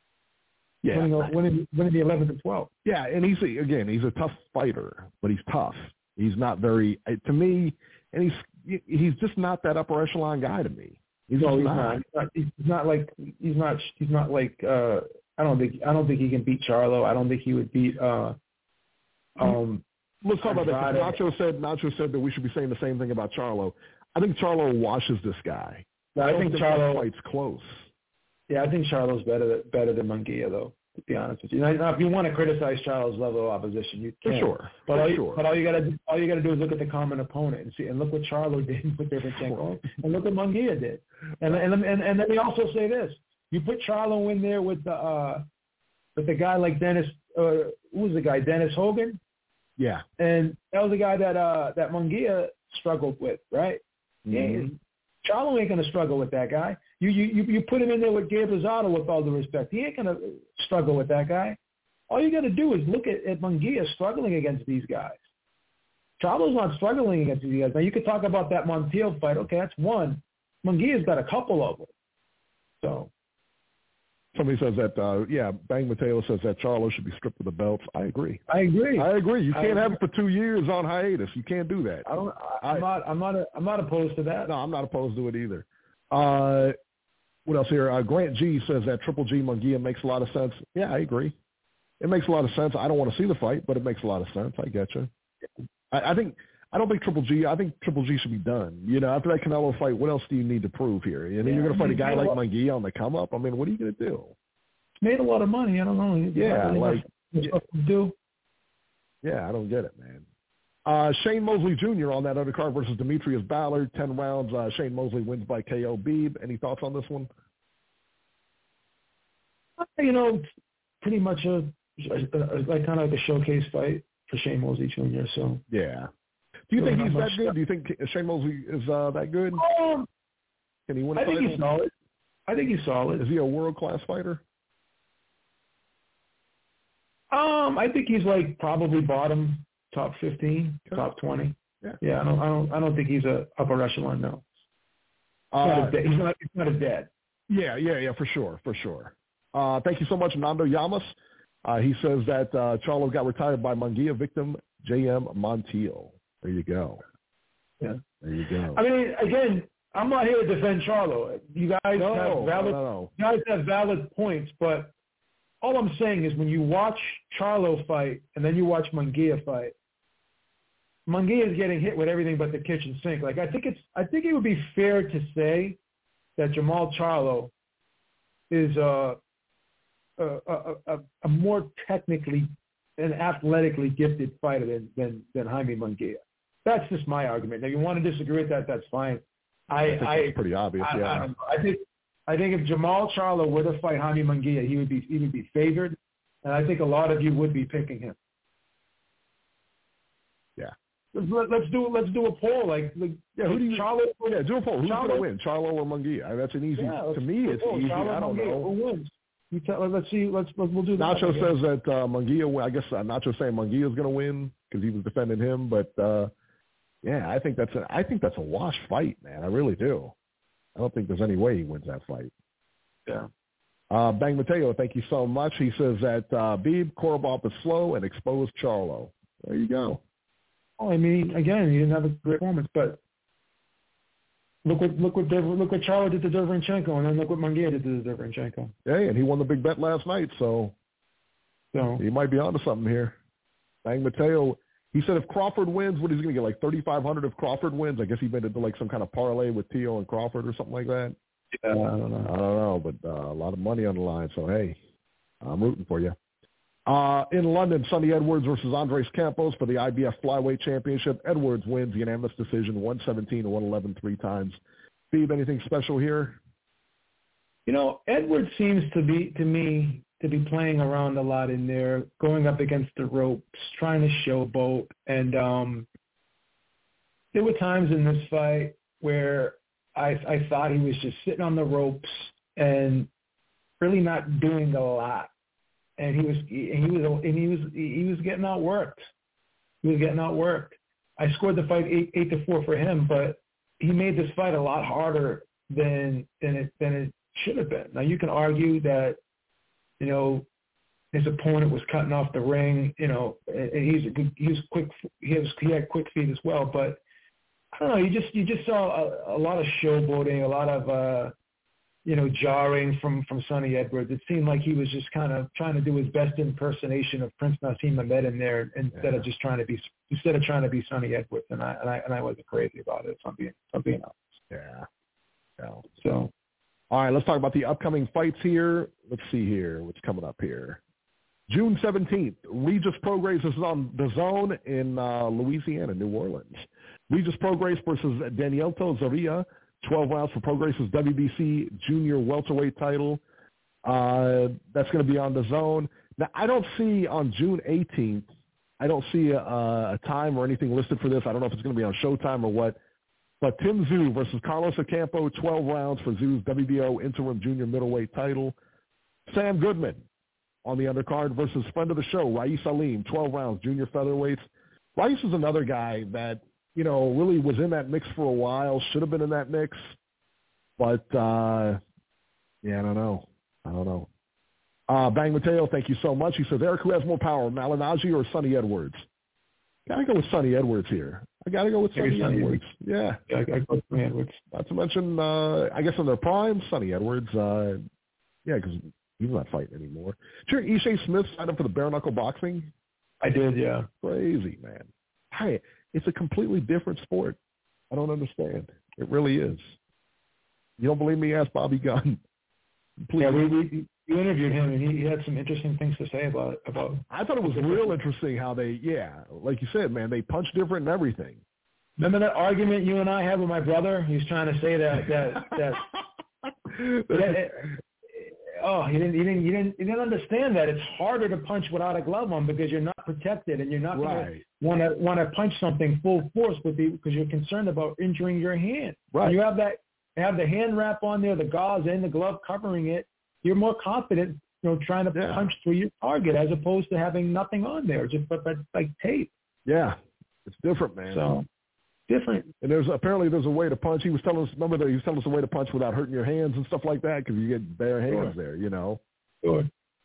Yeah, winning, winning, winning the eleventh and twelfth. Yeah, and he's a, again he's a tough fighter, but he's tough. He's not very to me, and he's he's just not that upper echelon guy to me. He's, no, he's, he's not. not. He's not. He's not like he's not. He's not like. Uh, I don't think. I don't think he can beat Charlo. I don't think he would beat. Uh, um, Let's talk about that. Nacho said. Nacho said that we should be saying the same thing about Charlo. I think Charlo washes this guy. No, I, I think Charlo fight's close. Yeah, I think Charlo's better better than Munguia, though. To be honest with you, now, if you want to criticize Charlo's level of opposition, you can. For sure. But For all you, sure. but all you gotta all you gotta do is look at the common opponent and see, and look what Charlo did with Derevyanchenko, and look what Munguia did. And and and and let me also say this: you put Charlo in there with the uh, with a guy like Dennis. Uh, who was the guy? Dennis Hogan. Yeah. And that was the guy that uh, that Munguia struggled with, right? Mm-hmm. Yeah. Charlo ain't going to struggle with that guy. You, you you put him in there with Gabe Rosado, with all due respect. He ain't going to struggle with that guy. All you got to do is look at, at Munguia struggling against these guys. Charlo's not struggling against these guys. Now, you could talk about that Montiel fight. Okay, that's one. Munguia's got a couple of them. So. Somebody says that, uh, yeah, Bang Mateo says that Charlo should be stripped of the belts. I agree. I agree. I agree. You can't I, have it for two years on hiatus. You can't do that. I don't. I, I'm not. I'm not. A, I'm not opposed to that. No, I'm not opposed to it either. Uh, what else here? Uh, Grant G says that Triple G Munguia makes a lot of sense. Yeah, I agree. It makes a lot of sense. I don't want to see the fight, but it makes a lot of sense. I get you. I, I think. I don't think Triple G. I think Triple G should be done. You know, after that Canelo fight, what else do you need to prove here? You know, yeah, you're going to fight a guy like Munguia on the come up. I mean, what are you going to do? Made a lot of money. I don't know. Yeah, really like stuff to do. Yeah, I don't get it, man. Uh, Shane Mosley Junior on that undercard versus Demetrius Ballard, ten rounds. Uh, Shane Mosley wins by K O. Beeb, any thoughts on this one? You know, pretty much a, a like kind of like a showcase fight for Shane Mosley Junior So yeah. Do you really think he's that good? Stuff. Do you think Shane Mosley is uh, that good? Um, Can he win a I think title? he's solid. I think he's solid. Is he a world class fighter? Um, I think he's like probably bottom, top fifteen, okay. top twenty. Yeah, yeah. I don't, I don't, I don't think he's a upper echelon. No, he's, uh, not, a he's not. He's not a dead. Yeah, yeah, yeah, for sure, for sure. Uh, thank you so much, Nando Llamas. Uh, he says that uh, Charlo got retired by Munguia victim J M Montiel. There you go. Yeah, there you go. I mean, again, I'm not here to defend Charlo. You guys no, have valid, no, no. you guys have valid points, but all I'm saying is when you watch Charlo fight and then you watch Munguia fight, Munguia is getting hit with everything but the kitchen sink. Like I think it's, I think it would be fair to say that Jermall Charlo is a, a, a, a, a more technically and athletically gifted fighter than, than, than Jaime Munguia. That's just my argument. Now, you want to disagree with that, that's fine. I, I think I that's pretty obvious, I, yeah. I, I think I think if Jermall Charlo were to fight Jaime Munguia, he would be he would be favored, and I think a lot of you would be picking him. Yeah. Let's, let's do let's do a poll. Like, like yeah, who do you? Charlo, yeah, do a poll. Who's Charlo, going to win, Charlo or Munguia? That's an easy. Yeah, to me, it's easy. Charlo, I don't Munguia, know. Who wins? You tell, let's see. Let's, let's we'll do that. Nacho says that uh, Munguia. I guess uh, Nacho saying Munguia is going to win because he was defending him, but uh, yeah, I think that's a I think that's a wash fight, man. I really do. I don't think there's any way he wins that fight. Yeah. Uh, Bang Mateo, thank you so much. He says that uh, Beeb, Korobov is slow and exposed Charlo. There you go. Oh, I mean, again, he didn't have a great performance, but look what look what look what Charlo did to Derevyanchenko, and then look what Munguia did to Derevyanchenko. Yeah, and he won the big bet last night, so so he might be onto something here. Bang Mateo. He said if Crawford wins, what is he going to get, like thirty-five hundred if Crawford wins? I guess he made it to like some kind of parlay with Tio and Crawford or something like that. Yeah, I don't know. I don't know, but uh, a lot of money on the line, so hey, I'm rooting for you. Uh, in London, Sonny Edwards versus Andres Campos for the I B F Flyweight Championship. Edwards wins the unanimous decision, one seventeen to one eleven three times. Steve, anything special here? You know, Edwards seems to be, to me, to be playing around a lot in there, going up against the ropes, trying to showboat. And um, there were times in this fight where I, I thought he was just sitting on the ropes and really not doing a lot. And he was he was and he was he was getting outworked. He was getting outworked. I scored the fight eight eight to four for him, but he made this fight a lot harder than than it than it should have been. Now you can argue that, you know, his opponent was cutting off the ring, you know, and he's a good, he was quick. He has he had quick feet as well, but I don't know. You just you just saw a, a lot of showboating, a lot of uh, you know, jarring from from Sonny Edwards. It seemed like he was just kind of trying to do his best impersonation of Prince Nassim Hamed in there instead yeah. of just trying to be instead of trying to be Sonny Edwards. And I and I and I wasn't crazy about it. If I'm being if I'm being honest. Yeah. yeah. So. All right, let's talk about the upcoming fights here. Let's see here what's coming up here. June seventeenth, Regis Prograis is on the Zone in uh, Louisiana, New Orleans. Regis Prograis versus Danielto Zorrilla, twelve rounds for Prograis' W B C junior welterweight title. Uh, that's going to be on the Zone. Now, I don't see on June eighteenth, I don't see a, a time or anything listed for this. I don't know if it's going to be on Showtime or what. But Tim Tszyu versus Carlos Ocampo, twelve rounds for Tszyu's W B O interim junior middleweight title. Sam Goodman on the undercard versus friend of the show, Rais Salim, twelve rounds, junior featherweights. Rais is another guy that, you know, really was in that mix for a while, should have been in that mix. But, uh, yeah, I don't know. I don't know. Uh, Bang Mateo, thank you so much. He says, Eric, who has more power, Malignaggi or Sonny Edwards? Got to go with Sonny Edwards here. I got to go with Sonny Edwards. Yeah. yeah I got to go with Sonny Edwards. Not to mention, uh, I guess in their prime, Sonny Edwards. Uh, yeah, because he's not fighting anymore. Sure, Ishe Smith signed up for the bare knuckle boxing. I did, yeah. Crazy, man. Hey, it's a completely different sport. I don't understand. It really is. You don't believe me? Ask Bobby Gunn. Completely. Yeah, we, we, you interviewed him, and he, he had some interesting things to say about it. About I thought it was real interesting how they, yeah, like you said, man, they punch different and everything. Remember that argument you and I had with my brother? He was trying to say that that that. that oh, he didn't, he didn't, he didn't, he didn't understand that it's harder to punch without a glove on because you're not protected and you're not right. going to want to want to punch something full force with the because you're concerned about injuring your hand. Right. When you have that, have the hand wrap on there, the gauze and the glove covering it. You're more confident you know, trying to yeah. punch through your target as opposed to having nothing on there, just but, but like tape. Yeah, it's different, man. So different. And there's apparently there's a way to punch. He was telling us, remember that he was telling us a way to punch without hurting your hands and stuff like that because you get bare hands Sure. there, you know. Sure.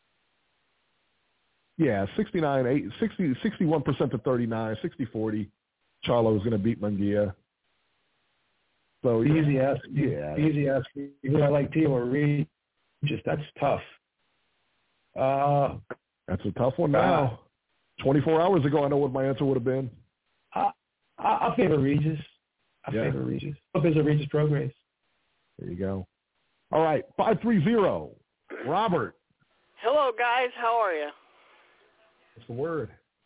Yeah, sixty-nine, eight, sixty, sixty-one percent to thirty-nine, sixty forty. Charlo is going to beat Munguia. So easy ask. Yeah. Easy ask. I like Tio or Regis. That's tough. Uh, That's a tough one now. Uh, twenty-four hours ago, I know what my answer would have been. I, I, I'll favor Regis. I yeah. favor Regis. Hope there's a Regis Prograis. There you go. All right, five three zero. Robert. Hello, guys. How are you? What's the word?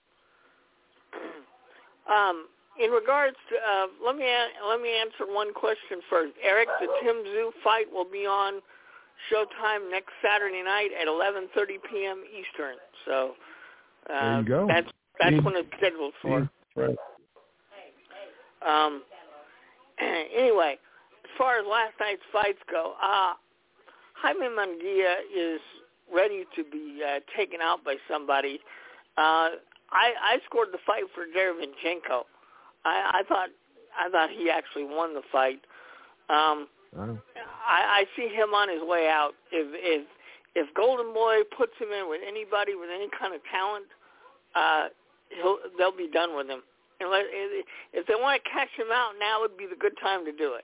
Um, in regards to, uh, let me let me answer one question first. Eric, the Tim Tszyu fight will be on Showtime next Saturday night at eleven thirty p.m. Eastern. So uh, there you go. That's that's when it's scheduled for. Right. Um. Anyway, as far as last night's fights go, uh, Jaime Munguia is ready to be uh, taken out by somebody. Uh, I, I scored the fight for Derevyanchenko. I, I thought I thought he actually won the fight. Um, oh. I, I see him on his way out. If if if Golden Boy puts him in with anybody with any kind of talent, uh, he'll they'll be done with him. And let, if they want to catch him out, now would be the good time to do it.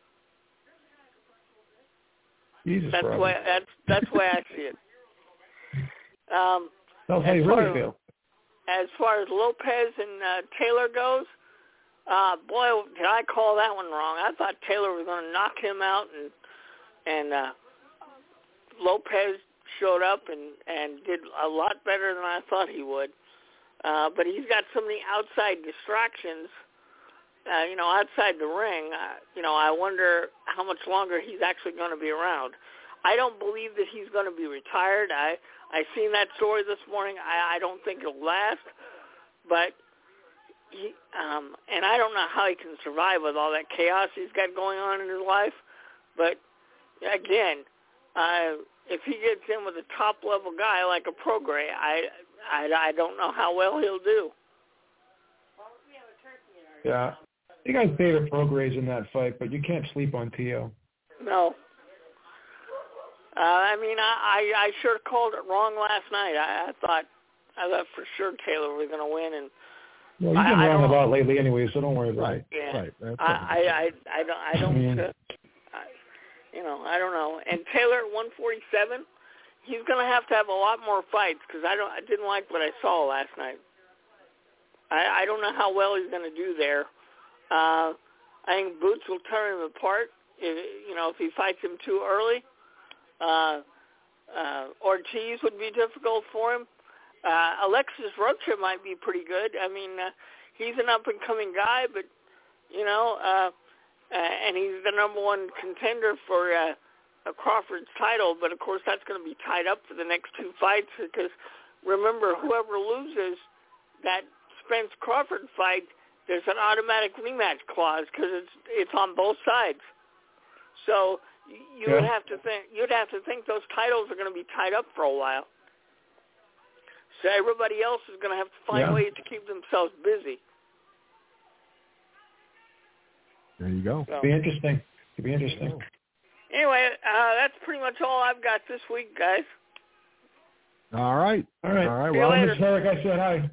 Jesus that's the way that's that's the way I see it. Um, That's how you really feel. As far as Lopez and uh, Taylor goes, uh, boy, did I call that one wrong. I thought Taylor was going to knock him out, and and uh, Lopez showed up and, and did a lot better than I thought he would. Uh, but he's got so many outside distractions, uh, you know, outside the ring. Uh, you know, I wonder how much longer he's actually going to be around. I don't believe that he's going to be retired. I I seen that story this morning. I, I don't think it'll last, but he, um, and I don't know how he can survive with all that chaos he's got going on in his life. But again, uh, if he gets in with a top level guy like a Prograis, I, I I don't know how well he'll do. Yeah, you guys favor Prograis in that fight, but you can't sleep on Tio. No. Uh, I mean, I, I, I sure called it wrong last night. I, I thought I thought for sure Taylor was going to win, and well, you've been I, wrong I about lately anyway, so don't worry about right. it. Yeah, right. That's I, I, I, I don't, I don't, I mean, uh, I, you know, I don't know. And Taylor at one forty-seven, he's going to have to have a lot more fights because I don't, I didn't like what I saw last night. I, I don't know how well he's going to do there. Uh, I think Boots will tear him apart. If, you know, if he fights him too early. Uh, uh, Ortiz would be difficult for him. Uh, Alexis Rocha might be pretty good. I mean, uh, he's an up-and-coming guy, but, you know, uh, uh, and he's the number one contender for uh, a Crawford's title, but, of course, that's going to be tied up for the next two fights because, remember, whoever loses that Spence-Crawford fight, there's an automatic rematch clause because it's it's on both sides. So you yeah. would have to think you'd have to think those titles are going to be tied up for a while. So everybody else is going to have to find yeah. ways to keep themselves busy. There you go. So, be interesting. It'll be interesting. Anyway, uh, that's pretty much all I've got this week, guys. All right. All right. All right. See Well, you Miss Herrick, I said hi.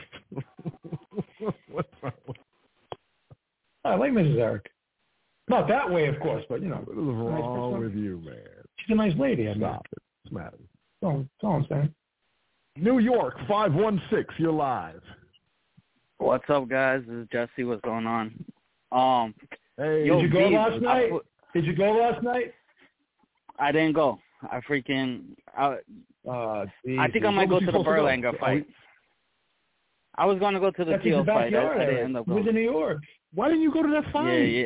What's wrong with I like Missus Eric. Not that way, of course, but, you know. What is wrong nice with you, man? She's a nice lady. I mean. Stop it. It's matter. That's all I'm saying. New York, five one six, you're live. What's up, guys? This is Jesse. What's going on? Um, Hey, Did you go Steve, last night? put, Did you go last night? I didn't go. I freaking... I, Uh, I think I might go to the Berlanga fight. I was going to go to the That's Teal his fight. I, backyard. I didn't end up He was going. in New York. Why didn't you go to that fight? Yeah, yeah.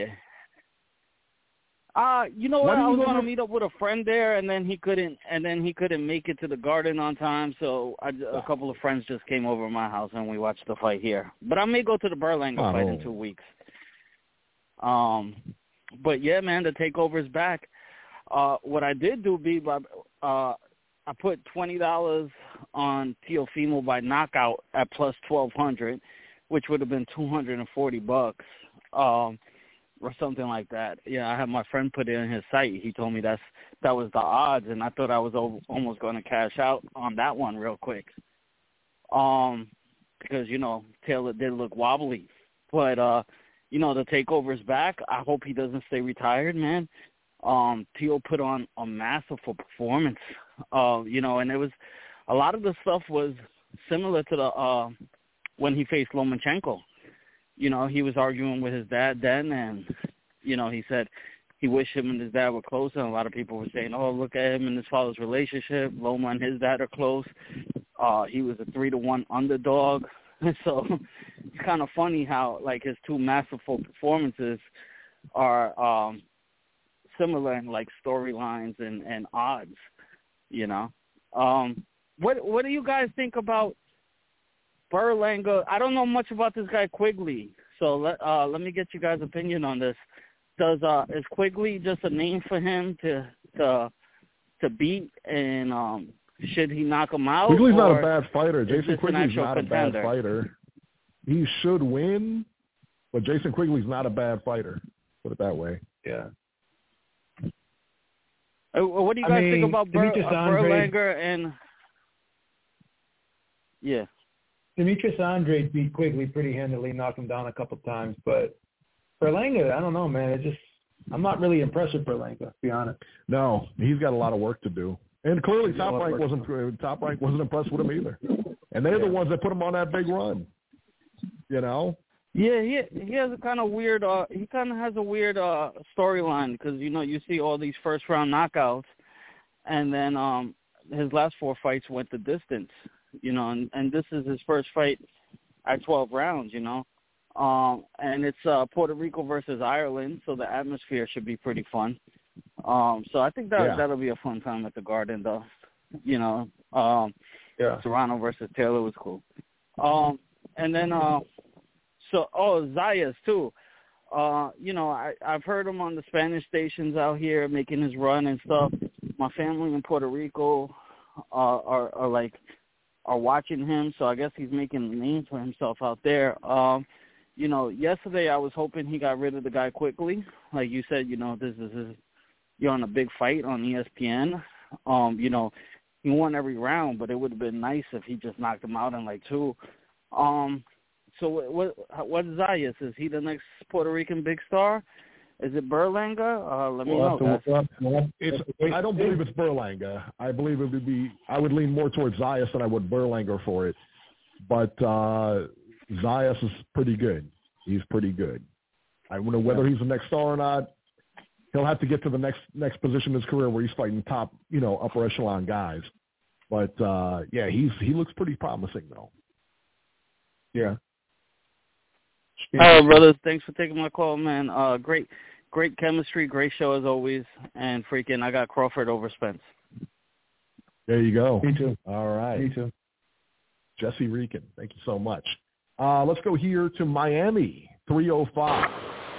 Uh, you know Why what? didn't I you was go going to to- meet up with a friend there, and then he couldn't. And then he couldn't make it to the Garden on time. So I, a couple of friends just came over to my house, and we watched the fight here. But I may go to the Berlanga Oh. fight in two weeks. Um, but yeah, man, the takeover is back. Uh, what I did do, be uh, I put twenty dollars on Teofimo by knockout at plus twelve hundred, which would have been two hundred and forty bucks, um, or something like that. Yeah, I had my friend put it in his site. He told me that's that was the odds, and I thought I was over, almost going to cash out on that one real quick. Um, because you know Taylor did look wobbly, but uh, you know the takeover's back. I hope he doesn't stay retired, man. Um, Teo put on a masterful performance, uh, you know, and it was a lot of the stuff was similar to the uh, when he faced Lomachenko. You know, he was arguing with his dad then, and you know, he said he wished him and his dad were closer. And a lot of people were saying, "Oh, look at him and his father's relationship. Loma and his dad are close." Uh, he was a three to one underdog, so it's kind of funny how like his two masterful performances are. Um, similar in like storylines and, and odds, you know. Um, what what do you guys think about Berlanga? I don't know much about this guy Quigley, so let uh, let me get you guys' opinion on this. Does uh, is Quigley just a name for him to to to beat, and um, should he knock him out? Quigley's not a bad fighter. Jason Quigley's not contender? a bad fighter. He should win, but Jason Quigley's not a bad fighter. Put it that way. Yeah. What do you guys I mean, think about Ber- Demetrius uh, Andre, Berlanga and yeah? Demetrius Andre beat Quigley pretty handily, knocked him down a couple times, but Berlanga, I don't know, man. It just I'm not really impressed with Berlanga, to be honest. No, he's got a lot of work to do, and clearly Top Rank wasn't Top Rank wasn't impressed with him either. And they're yeah. the ones that put him on that big run. You know. Yeah, he he has a kind of weird. Uh, he kind of has a weird uh, storyline because you know you see all these first round knockouts, and then um, his last four fights went the distance. You know, and, and this is his first fight at twelve rounds. You know, um, and it's uh, Puerto Rico versus Ireland, so the atmosphere should be pretty fun. Um, so I think that yeah. that'll be a fun time at the Garden, though. You know, um, yeah. Serrano versus Taylor was cool. Um, and then. Uh, So, oh, Zayas, too. Uh, you know, I, I've heard him on the Spanish stations out here making his run and stuff. My family in Puerto Rico uh, are, are, like, are watching him, so I guess he's making a name for himself out there. Um, you know, yesterday I was hoping he got rid of the guy quickly. Like you said, you know, this is his, you're on a big fight on E S P N. Um, you know, he won every round, but it would have been nice if he just knocked him out in, like, two. Um So what, what what's Zayas? Is he the next Puerto Rican big star? Is it Berlanga? Uh, let me well, know, guys. It's, I don't believe it's Berlanga. I believe it would be. I would lean more towards Zayas than I would Berlanga for it. But uh, Zayas is pretty good. He's pretty good. I don't know whether he's the next star or not. He'll have to get to the next next position in his career where he's fighting top, you know, upper echelon guys. But uh, yeah, he's he looks pretty promising though. Yeah. All right, brothers. Thanks for taking my call, man. Uh, great, great chemistry, great show as always, and freaking, I got Crawford over Spence. There you go. Me too. All right. Me too. Jesse Rican, thank you so much. Uh, let's go here to Miami, three oh five.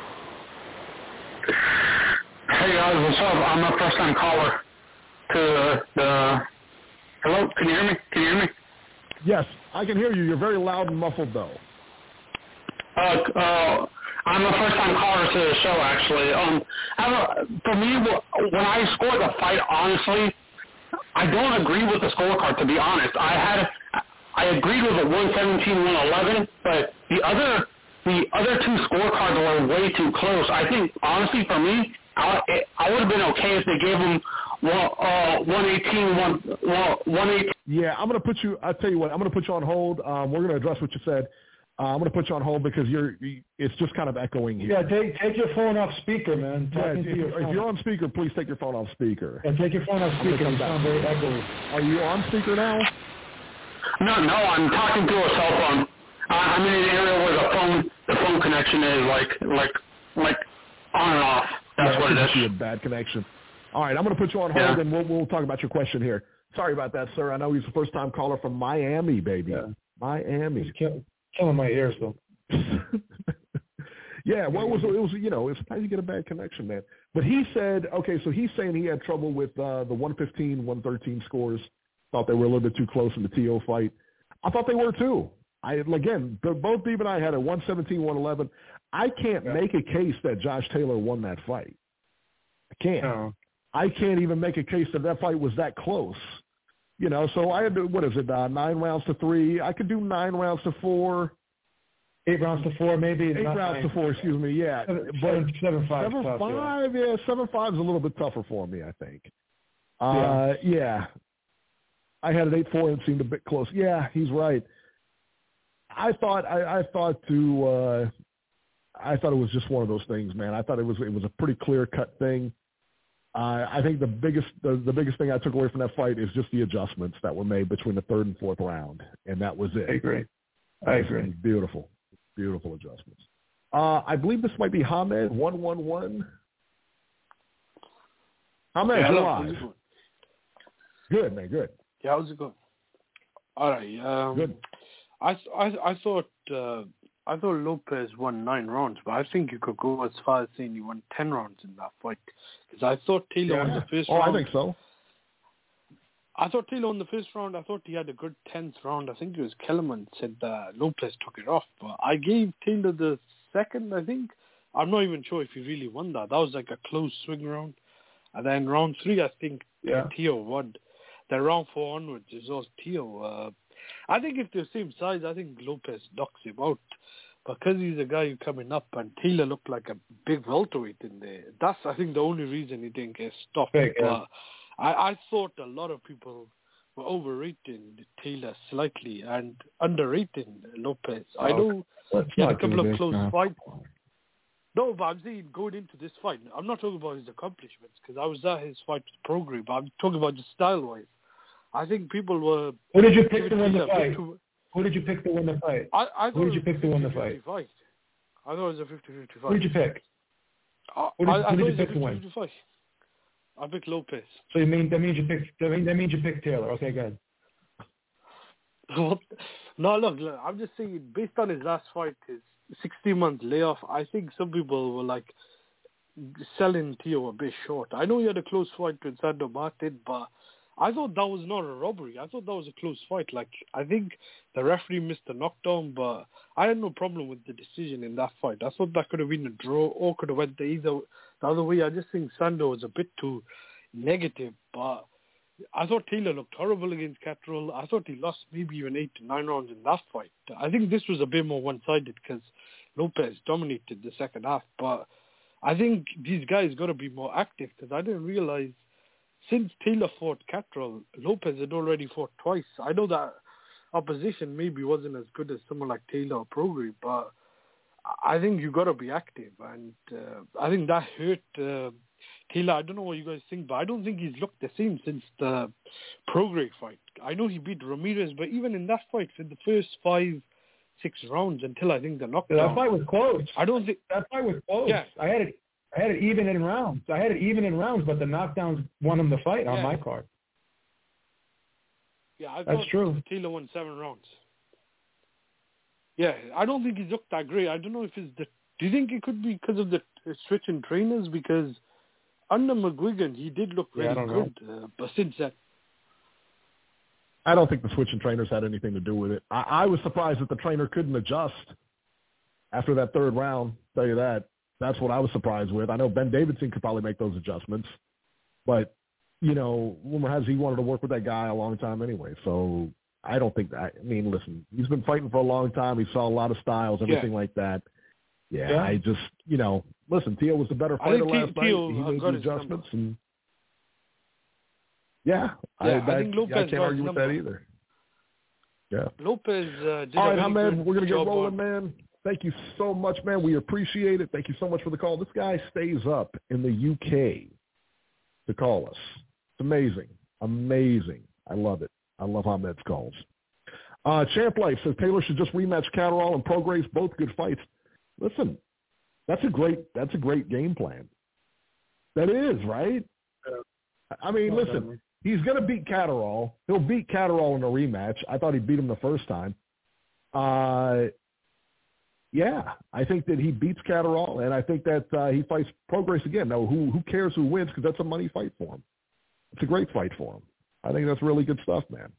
Hey guys, what's up? I'm a first-time caller to the. Hello, can you hear me? Can you hear me? Yes, I can hear you. You're very loud and muffled, though. Uh, uh, I'm a first-time caller to the show, actually. Um, I don't, for me, when I scored the fight, honestly, I don't agree with the scorecard, to be honest. I had, I agreed with the one seventeen one eleven, but the other, the other two scorecards were way too close. I think, honestly, for me, I, I would have been okay if they gave them one, uh, one eighteen, one, one eighteen. Yeah, I'm going to put you, I'll tell you what, I'm going to put you on hold. Um, we're going to address what you said. Uh, I'm going to put you on hold because you're. It's just kind of echoing here. Yeah, take take your phone off speaker, man. Yeah, if, your if phone. you're on speaker, please take your phone off speaker. Yeah, take your phone off speaker. You sound very echoey. Are you on speaker now? No, no, I'm talking through a cell phone. Uh, I'm in an area where the phone the phone connection is like like like on and off. That's yeah, what it is. Be a bad connection. All right, I'm going to put you on hold, yeah. and we'll we'll talk about your question here. Sorry about that, sir. I know he's a first time caller from Miami, baby. Yeah. Miami. He's kill, killing my ears though. Yeah, well, it was, it was, you know, it's how you get a bad connection, man. But he said, okay, so he's saying he had trouble with uh, the one fifteen, one thirteen scores Thought they were a little bit too close in the T O fight. I thought they were too. I again, both Beeb and I had a one seventeen, one eleven. I can't yeah. make a case that Josh Taylor won that fight. I can't. No. I can't even make a case that that fight was that close. You know, so I had to, what is it, uh, nine rounds to three. I could do nine rounds to four. Eight rounds to four, maybe. Eight rounds nine. to four, excuse me, yeah. Seven, but seven, seven five. Seven tough, five, yeah. yeah, seven five is a little bit tougher for me, I think. Yeah. Uh, yeah. I had an eight four and it seemed a bit close. Yeah, he's right. I thought I, I thought to uh, I thought it was just one of those things, man. I thought it was it was a pretty clear cut thing. Uh, I think the biggest the, the biggest thing I took away from that fight is just the adjustments that were made between the third and fourth round, and that was it. I agree. I agree. Beautiful, beautiful adjustments. Uh, I believe this might be Hamed one one one. Hamed, yeah, you're live. Good, man. Good. Yeah, how's it going? All right. Um, good. I, I, I thought uh, I thought Lopez won nine rounds, but I think you could go as far as saying he won ten rounds in that fight. Because I thought Taylor yeah. won the first oh, round. I think so. I thought Taylor won the first round. I thought he had a good tenth round. I think it was Kellerman said that Lopez took it off. But I gave Taylor the second, I think. I'm not even sure if he really won that. That was like a close swing round. And then round three, I think yeah. Teo won. Then round four onwards, it was Teo. Uh, I think if they're the same size, I think Lopez knocks him out. Because he's a guy who's coming up, and Taylor looked like a big welterweight in there. That's, I think, the only reason he didn't get stopped. Big, yeah. But I, I thought a lot of people were overrating Taylor slightly and underrating Lopez. Oh, I know he had a couple of close no. fights. No, but I'm saying going into this fight, I'm not talking about his accomplishments because I was at his fight program. But I'm talking about just style-wise. I think people were... Who did you pick to win the fight? To, Who did you pick to win the fight? I, I Who did you pick to win the fight? Fight. I thought it was a fifty-fifty fight. Who did you pick? I, who did, I, I who did you pick to win? Fight. I picked Lopez. So you mean that means you picked that means, that means you picked Taylor? Okay, good. No, look, look, I'm just saying, based on his last fight, his sixteen-month layoff, I think some people were like selling Teo a bit short. I know he had a close fight with Sandor Martin, but I thought that was not a robbery. I thought that was a close fight. Like, I think the referee missed a knockdown, but I had no problem with the decision in that fight. I thought that could have been a draw or could have went the, either, the other way. I just think Sandor was a bit too negative, but I thought Taylor looked horrible against Catterall. I thought he lost maybe even eight to nine rounds in that fight. I think this was a bit more one-sided because Lopez dominated the second half, but I think these guys got to be more active because I didn't realize since Taylor fought Catterall, Lopez had already fought twice. I know that opposition maybe wasn't as good as someone like Taylor or Prograis, but I think you got to be active, and uh, I think that hurt uh, Taylor. I don't know what you guys think, but I don't think he's looked the same since the Prograis fight. I know he beat Ramirez, but even in that fight, for the first five, six rounds until I think the knockdown, that fight was close. I don't think that fight was close. Yeah. I had it. I had it even in rounds. I had it even in rounds, but the knockdowns won him the fight yeah. on my card. Yeah, I that's true. Taylor won seven rounds. Yeah, I don't think he's looked that great. I don't know if it's the. Do you think it could be because of the switch in trainers? Because under McGuigan, he did look really yeah, good, uh, but since that, I don't think the switch in trainers had anything to do with it. I, I was surprised that the trainer couldn't adjust after that third round. Tell you that. That's what I was surprised with. I know Ben Davidson could probably make those adjustments, but, you know, rumor has he wanted to work with that guy a long time anyway. So I don't think that. I mean, listen, he's been fighting for a long time. He saw a lot of styles, everything yeah. like that. Yeah, yeah, I just, you know, listen, Teo was the better fighter last night. He made the adjustments. and Yeah, yeah I, I, that, think Lopez I can't argue with number. that either. Yeah. Lopez uh, did All right, a really Hamed, we're going to get rolling, on. man. Thank you so much, man. We appreciate it. Thank you so much for the call. This guy stays up in the U K to call us. It's amazing. Amazing. I love it. I love Hamed's calls. Uh, Champ Life says Taylor should just rematch Catterall and Prograis, both good fights. Listen, that's a great that's a great game plan. That is, right? I mean, listen, he's going to beat Catterall. He'll beat Catterall in a rematch. I thought he beat him the first time. Uh Yeah, I think that he beats Catterall, and I think that uh, he fights Prograis again. Now, who who cares who wins because that's a money fight for him. It's a great fight for him. I think that's really good stuff, man.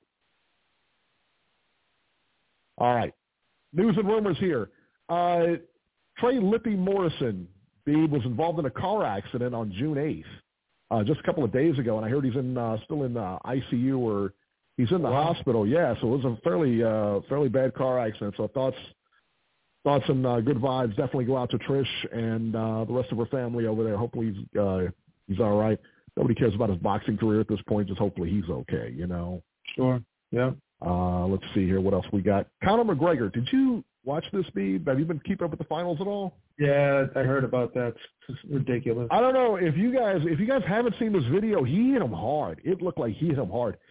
All right. News and rumors here. Uh, Trey Lippy Morrison, Beebe, was involved in a car accident on June eighth, uh, just a couple of days ago, and I heard he's in uh, still in uh, I C U or he's in the wow. hospital. Yeah, so it was a fairly uh, fairly bad car accident. So thoughts thoughts and uh, good vibes definitely go out to Trish and uh, the rest of her family over there. Hopefully he's uh, he's all right. Nobody cares about his boxing career at this point. Just hopefully he's okay. You know. Sure. Yeah. Uh, let's see here. What else we got? Conor McGregor. Did you watch this, Beebe? Have you been keeping up with the finals at all? Yeah, I heard about that. It's ridiculous. I don't know if you guys if you guys haven't seen this video. He hit him hard. It looked like he hit him hard.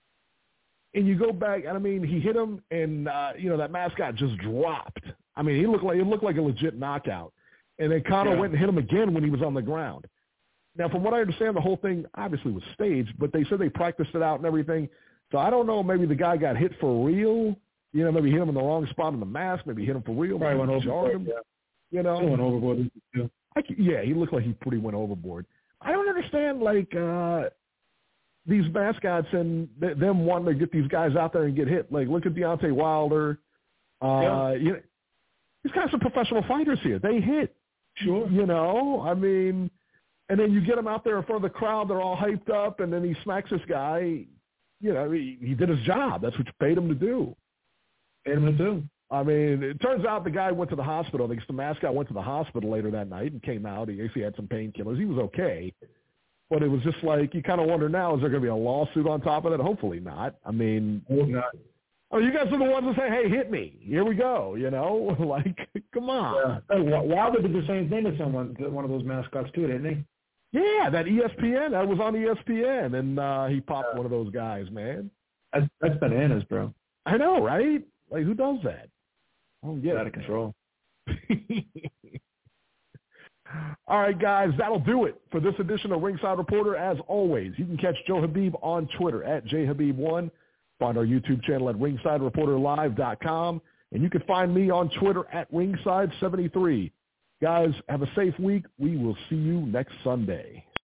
And you go back, and I mean, he hit him, and uh, you know that mascot just dropped. I mean, he looked like it looked like a legit knockout. And then Conor yeah. went and hit him again when he was on the ground. Now, from what I understand, the whole thing obviously was staged, but they said they practiced it out and everything. So I don't know. Maybe the guy got hit for real. You know, maybe hit him in the wrong spot on the mask. Maybe hit him for real. Probably went overboard. Him, yeah. You know, he went overboard. Yeah. I, yeah, he looked like he pretty went overboard. I don't understand, like, uh, these mascots and th- them wanting to get these guys out there and get hit. Like, look at Deontay Wilder. Uh, yeah. You know, these guys are professional fighters here. They hit. Sure. You know, I mean, and then you get them out there in front of the crowd. They're all hyped up, and then he smacks this guy. You know, he, he did his job. That's what you paid him to do. Paid him to do. I mean, it turns out the guy went to the hospital. I think the mascot went to the hospital later that night and came out. He actually had some painkillers. He was okay. But it was just like, you kind of wonder now, is there going to be a lawsuit on top of it? Hopefully not. I mean, not. Oh, you guys are the ones that say, hey, hit me. Here we go, you know? Like, come on. Yeah. Wilder did the same thing to someone, to one of those mascots too, didn't he? Yeah, that E S P N. That was on E S P N, and uh, he popped yeah. one of those guys, man. That's, that's bananas, bro. I know, right? Like, who does that? Oh, yeah. Out of control. All right, guys, that'll do it for this edition of Ringside Reporter. As always, you can catch Joe Habib on Twitter at J Habib one. Find our YouTube channel at ringside reporter live dot com. And you can find me on Twitter at ringside seventy-three. Guys, have a safe week. We will see you next Sunday.